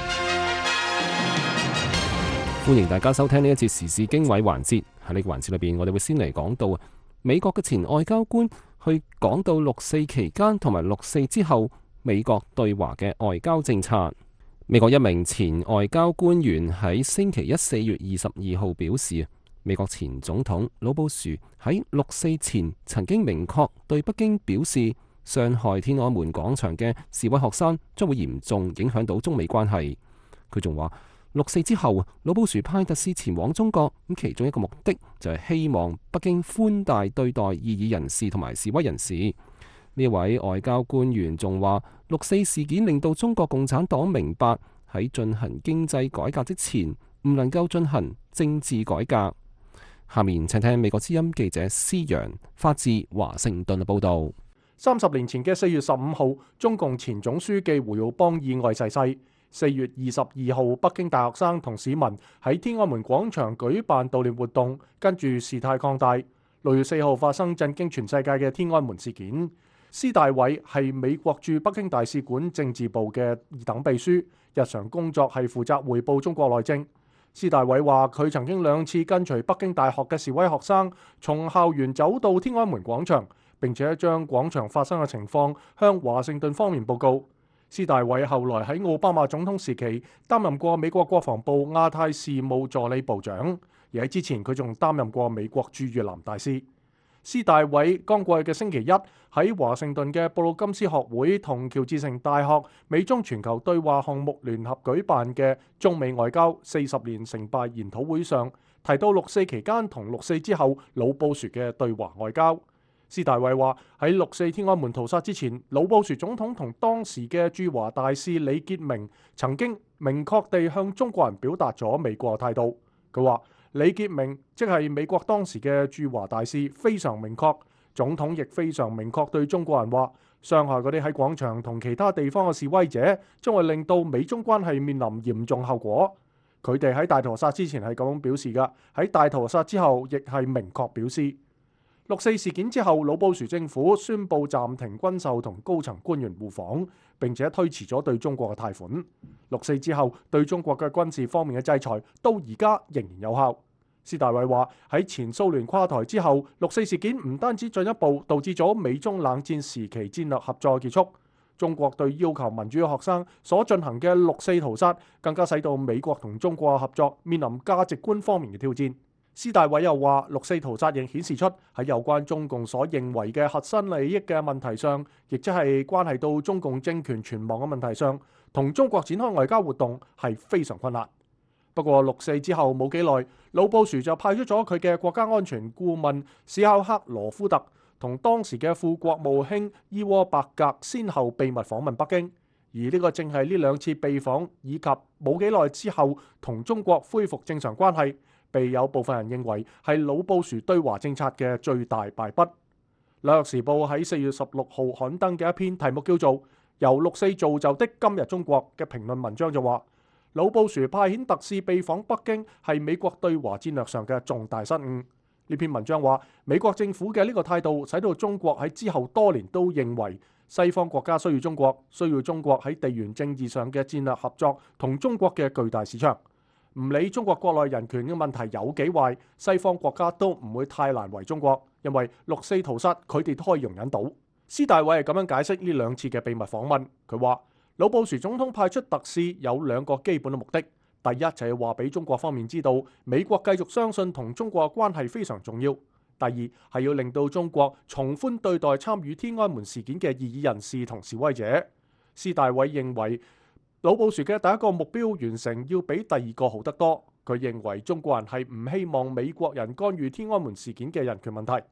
歡迎大家收聽呢一節時事經緯環節。喺呢個環節裏邊，我哋會先嚟講到美國嘅前外交官去講到六四期間同埋六四之後美國對華嘅外交政策。美國一名前外交官員喺星期一四月二十二號表示，美國前總統老布殊喺六四前曾經明確對北京表示，傷害天安門廣場嘅示威學生將會嚴重影響到中美關係。佢仲話，六四之後，老布殊派特使前往中國，咁其中一個目的就係希望北京寬大對待異議人士同埋示威人士。呢位外交官員仲話，六四事件令到中國共產黨明白喺進行經濟改革之前，唔能夠進行政治改革。下面請聽美國之音記者施洋發自華盛頓嘅報導。 三十年前嘅四月十五號，中共前總書記胡耀邦意外逝世。四月二十二號，北京大學生同市民喺天安門廣場舉辦悼念活動，跟住事態擴大。六月四號發生震驚全世界嘅天安門事件。施大偉係美國駐北京大使館政治部嘅二等秘書，日常工作係負責彙報中國內政。施大偉話：佢曾經兩次跟隨北京大學嘅示威學生從校園走到天安門廣場，並且將廣場發生嘅情況向華盛頓方面報告。施大偉後來喺奧巴馬總統時期擔任過美國國防部亞太事務助理部長，而喺之前佢仲擔任過美國駐越南大使。施大偉剛過去嘅星期一喺華盛頓嘅布魯金斯學會同喬治城大學美中全球對話項目聯合舉辦嘅中美外交四十年成敗研討會上，提到六四期間同六四之後老布殊嘅對華外交。施大偉話：喺六四天安門屠殺之前，老布殊總統同當時嘅駐華大使李傑明曾經明確地向中國人表達咗美國嘅態度。佢話：李傑明即係美國當時嘅駐華大使，非常明確。總統亦非常明確對中國人話：傷害嗰啲喺廣場同其他地方嘅示威者，將會令到美中關係面臨嚴重後果。佢哋喺大屠殺之前係咁樣表示㗎，喺大屠殺之後亦係明確表示。六四事件之後，老布殊政府宣布暫停軍售同高層官員互訪，並且推遲咗對中國嘅貸款。六四之後對中國嘅軍事方面嘅制裁，到而家仍然有效。施大偉話：喺前蘇聯垮台之後，六四事件唔單止進一步導致咗美中冷戰時期戰略合作結束，中國對要求民主嘅學生所進行嘅六四屠殺，更加使到美國同中國嘅合作面臨價值觀方面嘅挑戰。施大偉又話：六四屠殺亦顯示出喺有關中共所認為嘅核心利益嘅問題上，亦即係關係到中共政權存亡嘅問題上，同中國展開外交活動係非常困難。不過六四之後冇幾耐，老布殊就派出咗佢嘅國家安全顧問史考克羅夫特同當時嘅副國務卿伊沃伯格先後秘密訪問北京，而呢個正係呢兩次秘訪以及冇幾耐之後同中國恢復正常關係，被有部分人認為係老布殊對華政策嘅最大敗筆。紐約時報喺四月十六號刊登嘅一篇題目叫做《由六四造就的今日中國》嘅評論文章就話，老布殊派遣特使秘訪北京係美國對華戰略上嘅重大失誤。呢篇文章話，美國政府嘅呢個態度使到中國喺之後多年都認為西方國家需要中國，需要中國喺地緣政治上嘅戰略合作同中國嘅巨大市場。唔理中國國內人權嘅問題有幾壞，西方國家都唔會太難為中國，因為六四屠殺佢哋都可以容忍到。施大偉係咁樣解釋呢兩次嘅秘密訪問，佢話老布殊總統派出特使有兩個基本嘅目的，第一就係話俾中國方面知道美國繼續相信同中國嘅關係非常重要，第二係要令到中國從寬對待參與天安門事件嘅異議人士同示威者。施大偉認為老布殊嘅第一個目標完成要比第二個好得多。佢認為中國人係唔希望美國人干預天安門事件嘅人權問題。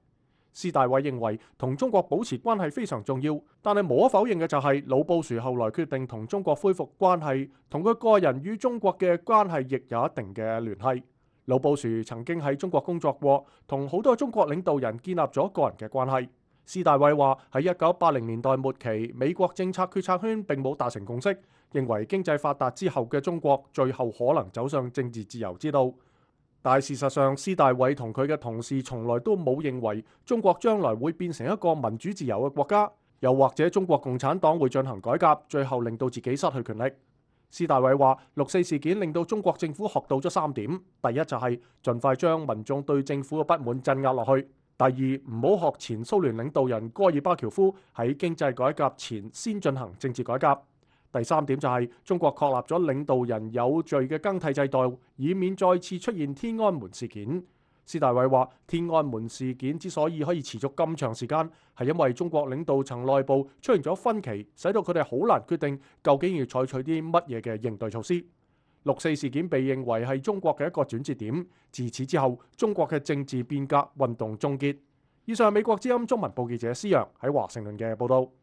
施大偉認為同中國保持關係非常重要，但係無可否認嘅就係老布殊後來決定同中國恢復關係，同佢個人與中國嘅關係亦有一定嘅聯繫。老布殊曾經喺中國工作過，同好多中國領導人建立咗個人嘅關係。施大偉話喺一九八零年代末期，美國政策決策圈並冇達成共識，認為經濟發達之後嘅中國最後可能走上政治自由之道。但係事實上，施大偉同佢嘅同事從來都冇認為中國將來會變成一個民主自由嘅國家，又或者中國共產黨會進行改革，最後令到自己失去權力。施大偉話：六四事件令到中國政府學到咗三點，第一就係盡快將民眾對政府嘅不滿鎮壓落去；第二，唔好學前蘇聯領導人戈爾巴喬夫喺經濟改革前先進行政治改革；第三點就係中國確立咗領導人有序嘅更替制度，以免再次出現天安門事件。施大偉話：天安門事件之所以可以持續咁長時間，係因為中國領導層內部出現咗分歧，使到佢哋好難決定究竟要採取啲乜嘢嘅應對措施。六四事件被認為係中國嘅一個轉折點，自此之後，中國嘅政治變革運動終結。以上係美國之音中文部記者施洋喺華盛頓嘅報導。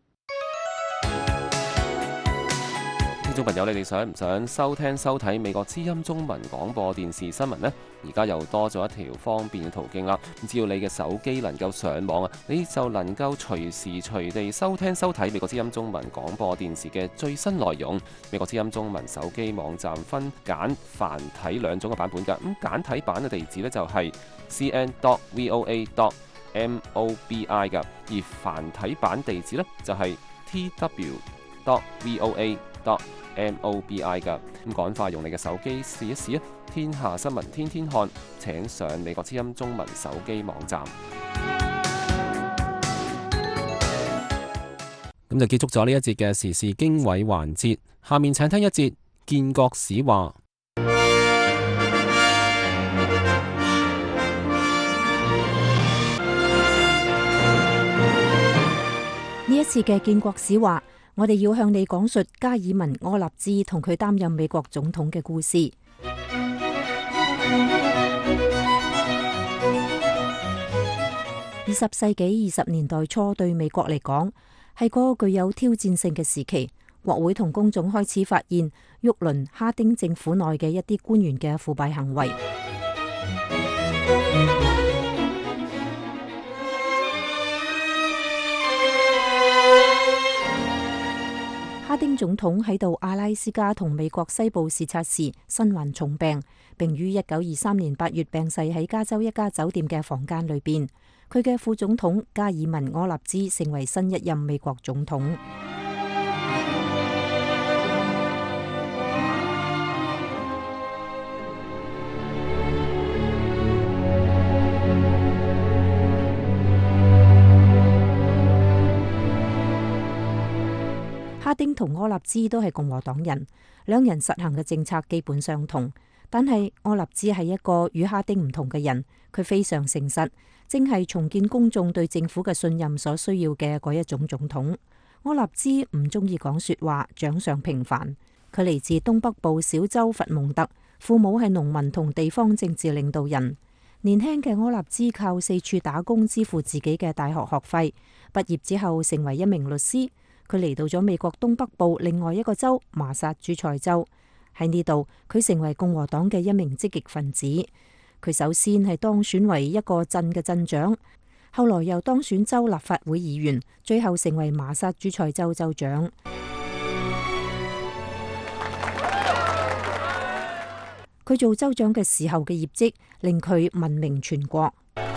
聽眾朋友，你哋想唔想收聽收睇美國之音中文廣播電視新聞呢？而家又多咗一條方便嘅途徑啦！只要你嘅手機能夠上網啊，你就能夠隨時隨地收聽收睇美國之音中文廣播電視嘅最新內容。美國之音中文手機網站分簡繁體兩種嘅版本㗎。咁簡體版嘅地址呢，就係 c n dot voa dot mobi 㗎，而繁體版地址呢，就係 t w dot voa dot mobi 㗎。咁趕快用你嘅手機試一試啊！天下新聞天天看，請上美國之音中文手機網站。咁就結束咗呢一節嘅時事經緯環節，下面請聽一節建國史話。 呢一次嘅建國史話，我哋要向你講述加爾文柯立茲同佢擔任美國總統嘅故事。二十世紀二十年代初，對美國嚟講係個具有挑戰性嘅時期。國會同公眾開始發現沃倫哈丁政府內嘅一啲官員嘅腐敗行為。哈丁總統喺到阿拉斯加同美國西部視察時身患重病，並於一九二三年八月病逝喺加州一家酒店嘅房間裏邊。佢嘅副總統加爾文柯立茲成為新一任美國總統。哈丁同柯立茲都係共和黨人，兩人實行嘅政策基本相同，但係柯立茲係一個與哈丁唔同嘅人，佢非常誠實，正係重建公眾對政府嘅信任所需要嘅嗰一種總統。柯立茲唔中意講說話，長相平凡。佢嚟自東北部小州佛蒙特，父母係農民同地方政治領導人。年輕嘅柯立茲靠四處打工支付自己嘅大學學費，畢業之後成為一名律師。佢嚟到咗美國東北部另外一個州麻薩諸塞州，喺呢度佢成為共和黨嘅一名積極分子。佢首先係當選為一個鎮嘅鎮長，後來又當選州立法會議員，最後成為麻薩諸塞州州長。佢做州長嘅時候嘅業績令佢聞名全國。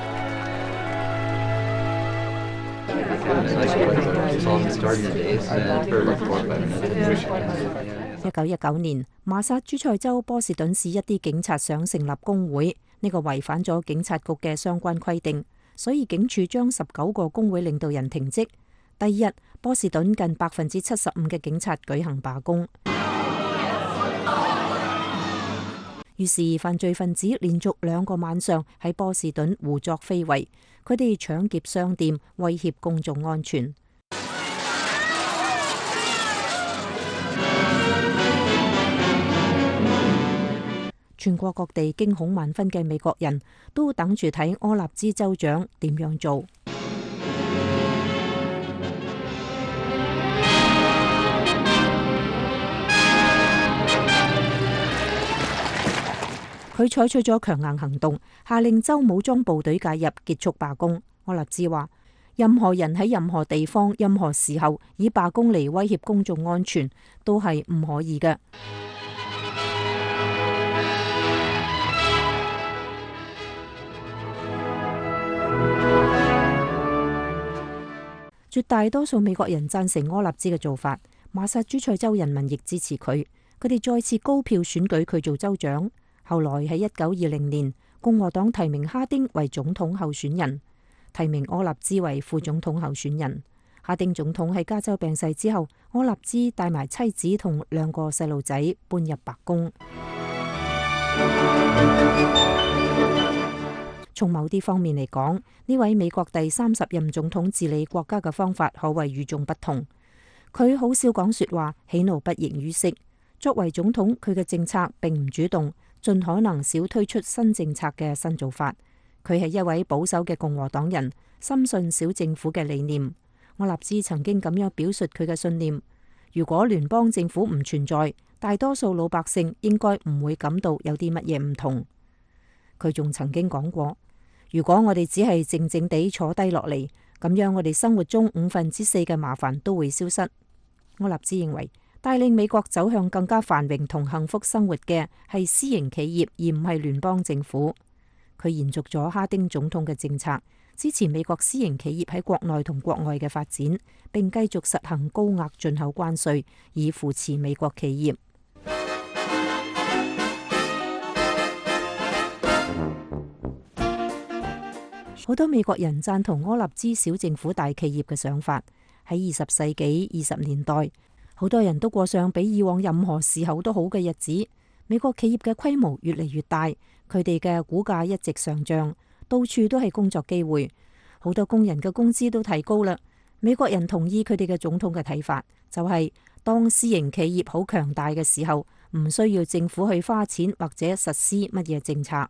一九一九年，麻薩諸塞州波士頓市一啲警察想成立工會，呢個違反咗警察局嘅相關規定，所以警署將十九個工會領導人停職。第二日，波士頓近百分之七十五嘅警察舉行罷工。於是犯罪分子連續兩個晚上喺波士頓胡作非為，佢哋搶劫商店，威脅公眾安全。全國各地驚恐萬分嘅美國人都等住睇柯立茲州長點樣做。 佢採取咗強硬行動，下令州武裝部隊介入結束罷工。柯立茲話：任何人喺任何地方、任何時候以罷工嚟威脅公眾安全，都係唔可以嘅。絕大多數美國人贊成柯立茲嘅做法，馬薩諸塞州人民亦支持佢，佢哋再次高票選舉佢做州長。後來喺一九二零年，共和黨提名哈丁為總統候選人，提名柯立茲為副總統候選人。哈丁總統喺加州病逝之後，柯立茲帶埋妻子同兩個細路仔搬入白宮。從某啲方面嚟講，呢位美國第三十任總統治理國家嘅方法可謂與眾不同。佢好少講說話，喜怒不形於色。作為總統，佢嘅政策並唔主動，盡可能少推出新政策嘅新做法。佢係一位保守嘅共和黨人，深信小政府嘅理念。柯立茲曾經咁樣表述佢嘅信念：如果聯邦政府唔存在，大多數老百姓應該唔會感到有啲乜嘢唔同。佢仲曾經講過：如果我哋只係靜靜地坐低落嚟，咁樣我哋生活中五分之四嘅麻煩都會消失。柯立茲認為，帶領美國走向更加繁榮同幸福生活嘅係私營企業，而唔係聯邦政府。佢延續咗哈丁總統嘅政策，支持美國私營企業喺國內同國外嘅發展，並繼續實行高額進口關稅，以扶持美國企業。好多美國人贊同柯立茲小政府大企業嘅想法。喺二十世紀二十年代，好多人都過上比以往任何時候都好嘅日子。美國企業嘅規模越嚟越大，佢哋嘅股價一直上漲，到處都係工作機會，好多工人嘅工資都提高啦。美國人同意佢哋嘅總統嘅睇法，就係當私營企業好強大嘅時候，唔需要政府去花錢或者實施乜嘢政策。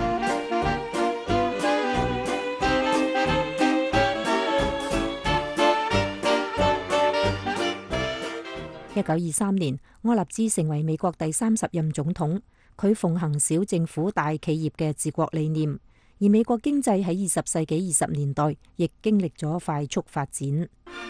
一九二三年，柯立茲成為美國第三十任總統。佢奉行小政府大企業嘅治國理念，而美國經濟喺二十世紀二十年代亦經歷咗快速發展。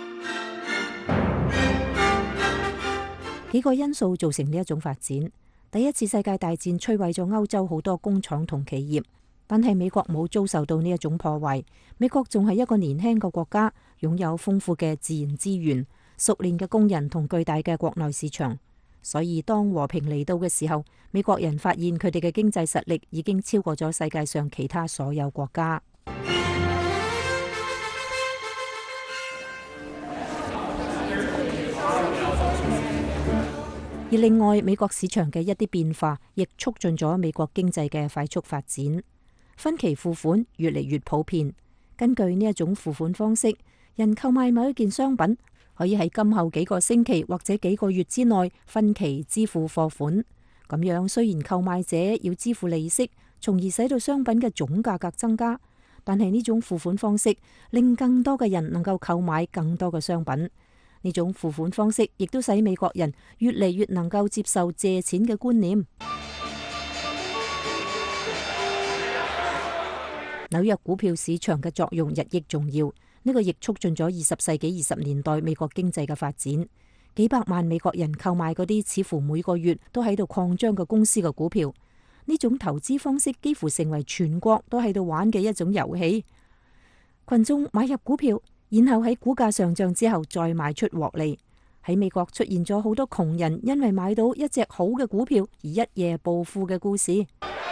幾個因素造成呢一種發展。第一次世界大戰摧毀咗歐洲好多工廠同企業，但係美國冇遭受到呢一種破壞。美國仲係一個年輕嘅國家，擁有豐富嘅自然資源、熟練嘅工人同巨大嘅國內市場，所以當和平嚟到嘅時候，美國人發現佢哋嘅經濟實力已經超過咗世界上其他所有國家。而另外，美國市場嘅一啲變化，亦促進咗美國經濟嘅快速發展。分期付款越嚟越普遍，根據呢一種付款方式，人購買某一件商品，可以喺今後幾個星期或者幾個月之內分期支付貨款。咁樣雖然購買者要支付利息，從而使到商品嘅總價格增加，但係呢種付款方式令更多嘅人能夠購買更多嘅商品。呢種付款方式亦都使美國人越嚟越能夠接受借錢嘅觀念。紐約股票市場嘅作用日益重要。呢個亦促進咗二十世紀二十年代美國經濟嘅發展。幾百萬美國人購買嗰啲似乎每個月都喺度擴張嘅公司嘅股票。呢種投資方式幾乎成為全國都喺度玩嘅一種遊戲。群眾買入股票，然後喺股價上漲之後再賣出獲利。喺美國出現咗好多窮人因為買到一隻好嘅股票而一夜暴富嘅故事。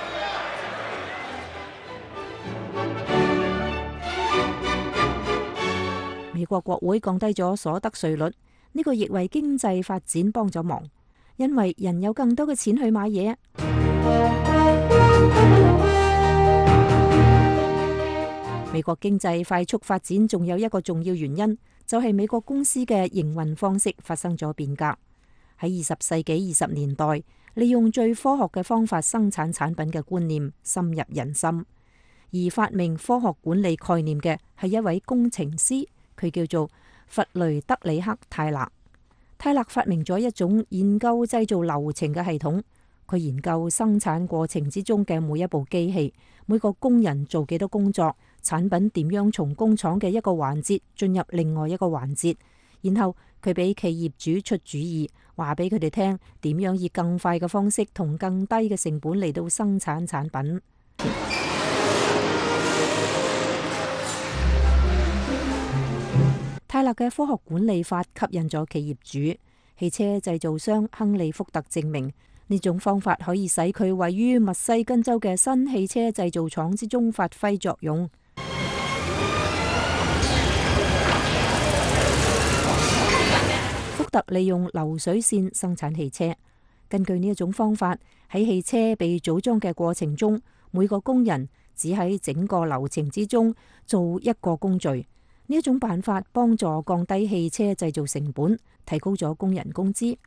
美國國會降低咗所得稅率，呢個亦為經濟發展幫咗忙，因為人有更多嘅錢去買嘢。美國經濟快速發展仲有一個重要原因，就係美國公司嘅營運方式發生咗變革。喺二十世紀二十年代，利用最科學嘅方法生產產品嘅觀念深入人心，而發明科學管理概念嘅係一位工程師。佢叫做弗雷德里克泰勒。泰勒發明咗一種研究製造流程嘅系統， 佢研究生產過程之中嘅每一部機器，每個工人做幾多工作，產品點樣從工廠嘅一個環節進入另外一個環節，然後佢俾企業主出主意，話俾佢哋聽點樣以更快嘅方式同更低嘅成本嚟到生產產品。泰勒嘅科學管理法吸引咗企業主。汽車製造商亨利福特證明呢種方法可以使佢位於密西根州嘅新汽車製造廠之中發揮作用。福特利用流水線生產汽車，根據呢一種方法，喺汽車被組裝嘅過程中，每個工人只喺整個流程之中做一個工序。呢一種辦法幫助降低汽車製造成本，提高咗工人工資。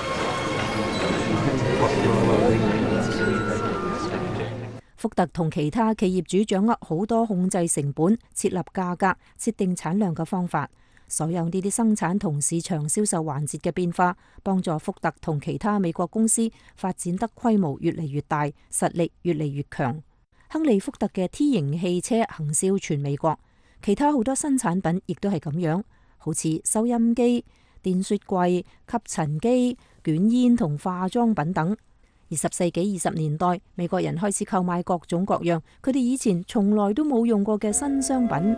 福特同其他企業主掌握好多控制成本、設立價格、設定產量嘅方法。所有呢啲生產同市場銷售環節嘅變化，幫助福特同其他美國公司發展得規模越嚟越大，實力越嚟越強。亨利福特嘅 T 型汽車行銷全美國。其他好多新產品亦都係咁樣，好似收音機、電雪櫃、吸塵機、捲煙同化妝品等。二十世紀二十年代，美國人開始購買各種各樣佢哋以前從來都冇用過嘅新商品。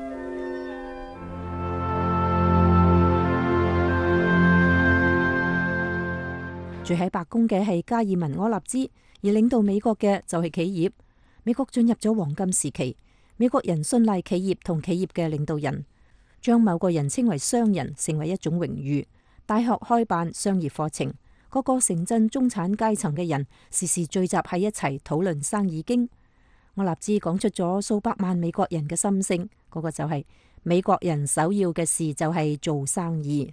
住喺白宮嘅係加爾文柯納茲，而領導美國嘅就係企業。美國進入咗黃金時期。美國人信賴企業同企業嘅領導人，將某個人稱為商人，成為一種榮譽。大學開辦商業課程，各個城鎮中產階層嘅人時時聚集喺一齊討論生意經。我立志講出咗數百萬美國人嘅心聲，嗰、那個就係、是、美國人首要嘅事就係做生意。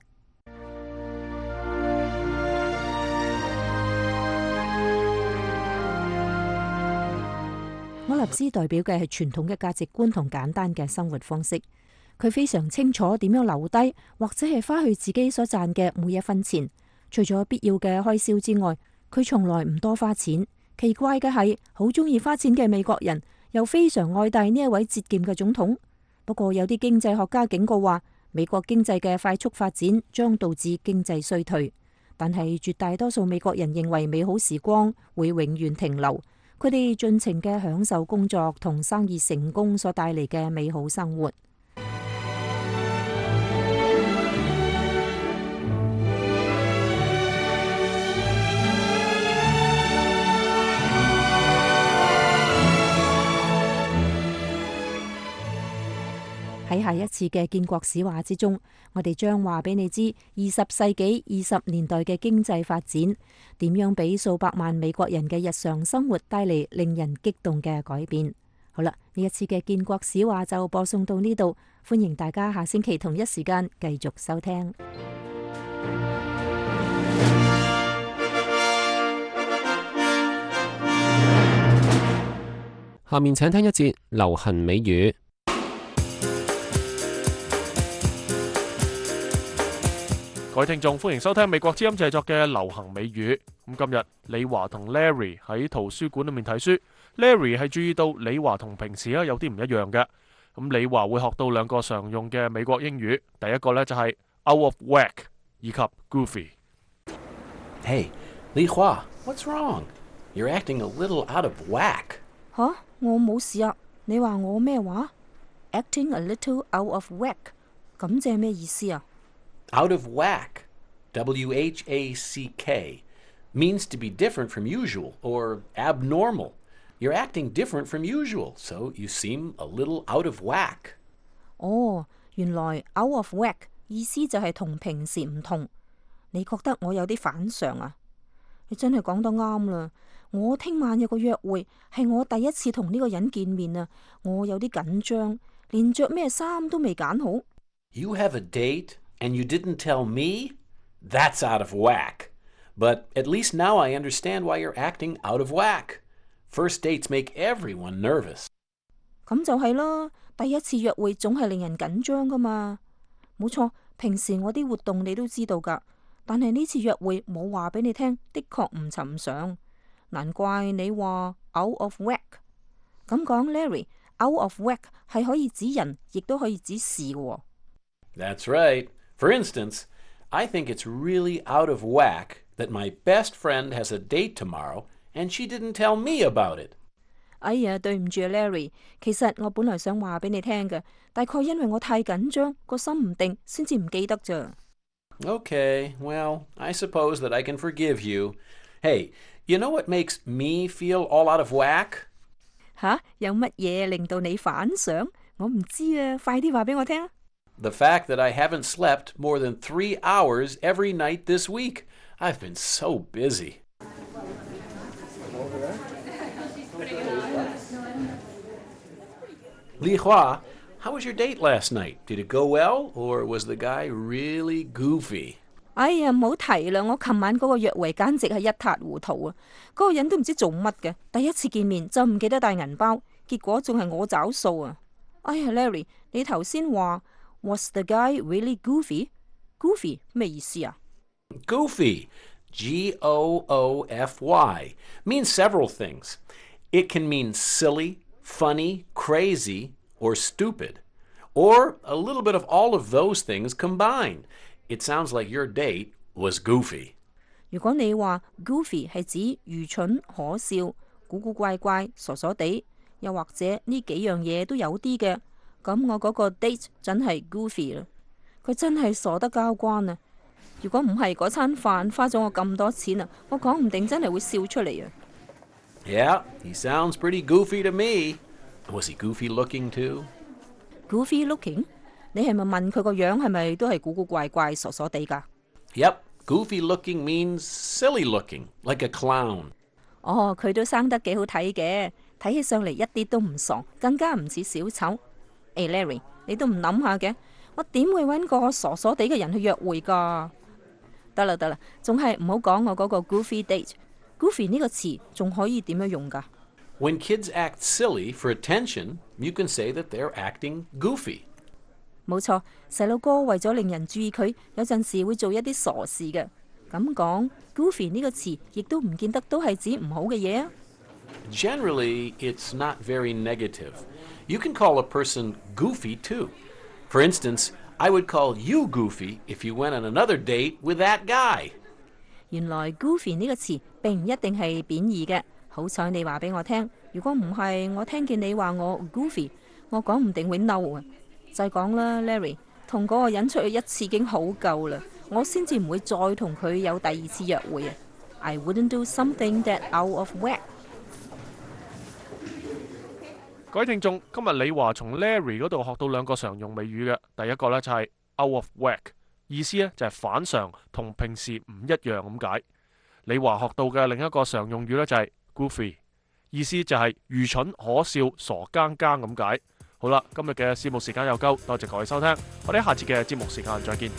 柯納茲代表嘅係傳統嘅價值觀同簡單嘅生活方式。佢非常清楚點樣留低或者係花去自己所賺嘅每一分錢。除咗必要嘅開銷之外，佢從來唔多花錢。奇怪嘅係，好中意花錢嘅美國人又非常愛戴呢一位節儉嘅總統。不過有啲經濟學家警告話，美國經濟嘅快速發展將導致經濟衰退。但係絕大多數美國人認為美好時光會永遠停留。佢哋盡情嘅享受工作同生意成功所帶嚟嘅美好生活。喺下一次嘅建國史話之中，我哋將話俾你知二十世紀二十年代嘅經濟發展點樣俾數百萬美國人嘅日常生活帶嚟令人激動嘅改變。好啦，呢一次嘅建國史話就播送到呢度，歡迎大家下星期同一時間繼續收聽。 下面請聽一節流行美語。 各位聽眾，歡迎收聽美國之音製作嘅流行美語。咁今日李華同 Larry 喺圖書館裏面睇書。Larry 係注意到李華同平時咧有啲唔一樣嘅。咁李華會學到兩個常用嘅美國英語，第一個呢就係 out of whack 以及 goofy。 Hey， 李華 ，What's wrong? You're acting a little out of whack。 吓，我冇事啊。你話我咩話 ？Acting a little out of whack， 咁即係咩意思啊 ？Out of whack, W H A C K, means to be different from usual or abnormal. You're acting different from usual, so you seem a little out of whack. 哦，原來 out of whack 意思就係同平時唔同。你覺得我有啲反常啊？你真係講得啱啦。我聽晚有個約會，係我第一次同呢個人見面啊，我有啲緊張，連着咩衫都未揀好。 You have a date?And you didn't tell me? That's out of whack. But at least now I understand why you're acting out of whack. First dates make everyone nervous. 咁就係啦，第一次約會總係令人緊張噶嘛。冇錯，平時我啲活動你都知道噶，但係呢次約會冇話俾你聽，的確唔尋常。 難怪你話 out of whack。咁講 Larry，out of whack 係可以指人，亦都可以指事嘅。 That's right. For instance, I think it's really out of whack that my best friend has a date tomorrow and she didn't tell me about it. 哎呀，對唔住啊 Larry，其實我本來想話俾你聽嘅，大概因為我太緊張，個心唔定，先至唔記得咋。 Okay, well, I suppose that I can forgive you. Hey, you know what makes me feel all out of whack? 吓，有乜嘢令到你反常？我唔知啊，快啲話俾我聽。 The fact that I haven't slept more than three hours every night this week. I've been so busy. Li Hua, how was your date last night? Did it go well, or was the guy really goofy? 哎呀，唔好提啦！我琴晚嗰個約會簡直係一塌糊塗啊！嗰個人都唔知做乜嘅，第一次見面就唔記得帶銀包，結果仲係我找數啊！哎呀 ，Larry， 你頭先話 Was the guy really goofy？Goofy 咩意思啊？ Goofy, G O O F Y, means several things. It can mean silly, funny, crazy, or stupid, or a little bit of all of those things combined. It sounds like your date was goofy. 如果你話 goofy 係指愚蠢、可笑、古古怪怪、傻傻地，又或者呢幾樣嘢都有啲嘅，咁我嗰個 date 真係 goofy 啦。佢真係傻得交關啊！如果唔係嗰餐飯花咗我咁多錢啊，我講唔定真係會笑出嚟啊！ Yeah, he sounds pretty goofy to me. Was he goofy looking too? Goofy looking？ 你係咪問佢個樣係咪都係古古怪怪、傻傻地㗎？ Yep, goofy looking means silly looking, like a clown. 哦，佢都生得幾好睇嘅，睇起上嚟一啲都唔傻，更加唔似小丑。誒 Larry， 你都唔諗下嘅，我點會揾個傻傻地嘅人去約會㗎？得啦得啦，仲係唔好講我嗰個 goofy date。Goofy 呢個詞仲可以點樣用㗎？ When kids act silly for attention, you can say that they're acting goofy. 冇錯，細路哥為咗令人注意佢，有陣時會做一啲傻事嘅。咁講 goofy 呢個詞，亦都唔見得都係指唔好嘅嘢啊。 Generally, it's not very negative. You can call a person goofy too. For instance, I would call you goofy if you went on another date with that guy. 原來 goofy 呢個詞並唔一定係貶義嘅。好彩你話俾我聽，如果唔係，我聽見你話我 goofy， 我講唔定會嬲啊！就係講啦 ，Larry， 同嗰個人出去一次已經好夠啦，我先至唔會再同佢有第二次約會啊 ！I wouldn't do something that out of whack。 各位聽眾，今日李華從 Larry 嗰度學到兩個常用美語嘅，第一個呢就係 out of whack， 意思呢就係反常，同平時唔一樣咁解。李華學到嘅另一個常用語呢就係 goofy， 意思就係愚蠢、可笑、傻更更咁解。好啦，今日嘅節目時間又夠，多謝各位收聽，我哋下次嘅節目時間再見。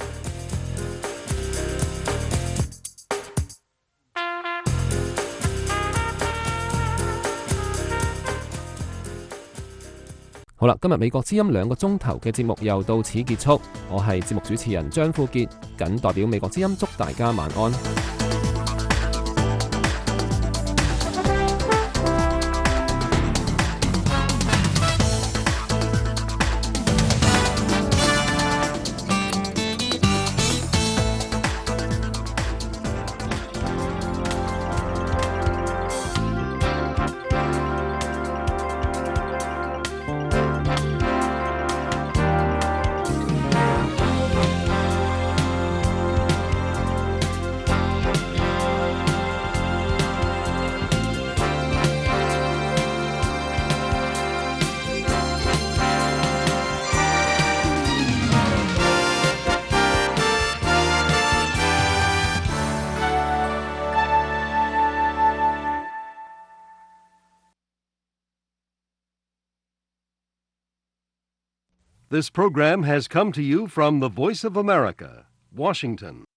好啦，今日美國之音兩個鐘頭嘅節目又到此結束，我係節目主持人張富傑，謹代表美國之音祝大家晚安。 This program has come to you from the Voice of America, Washington.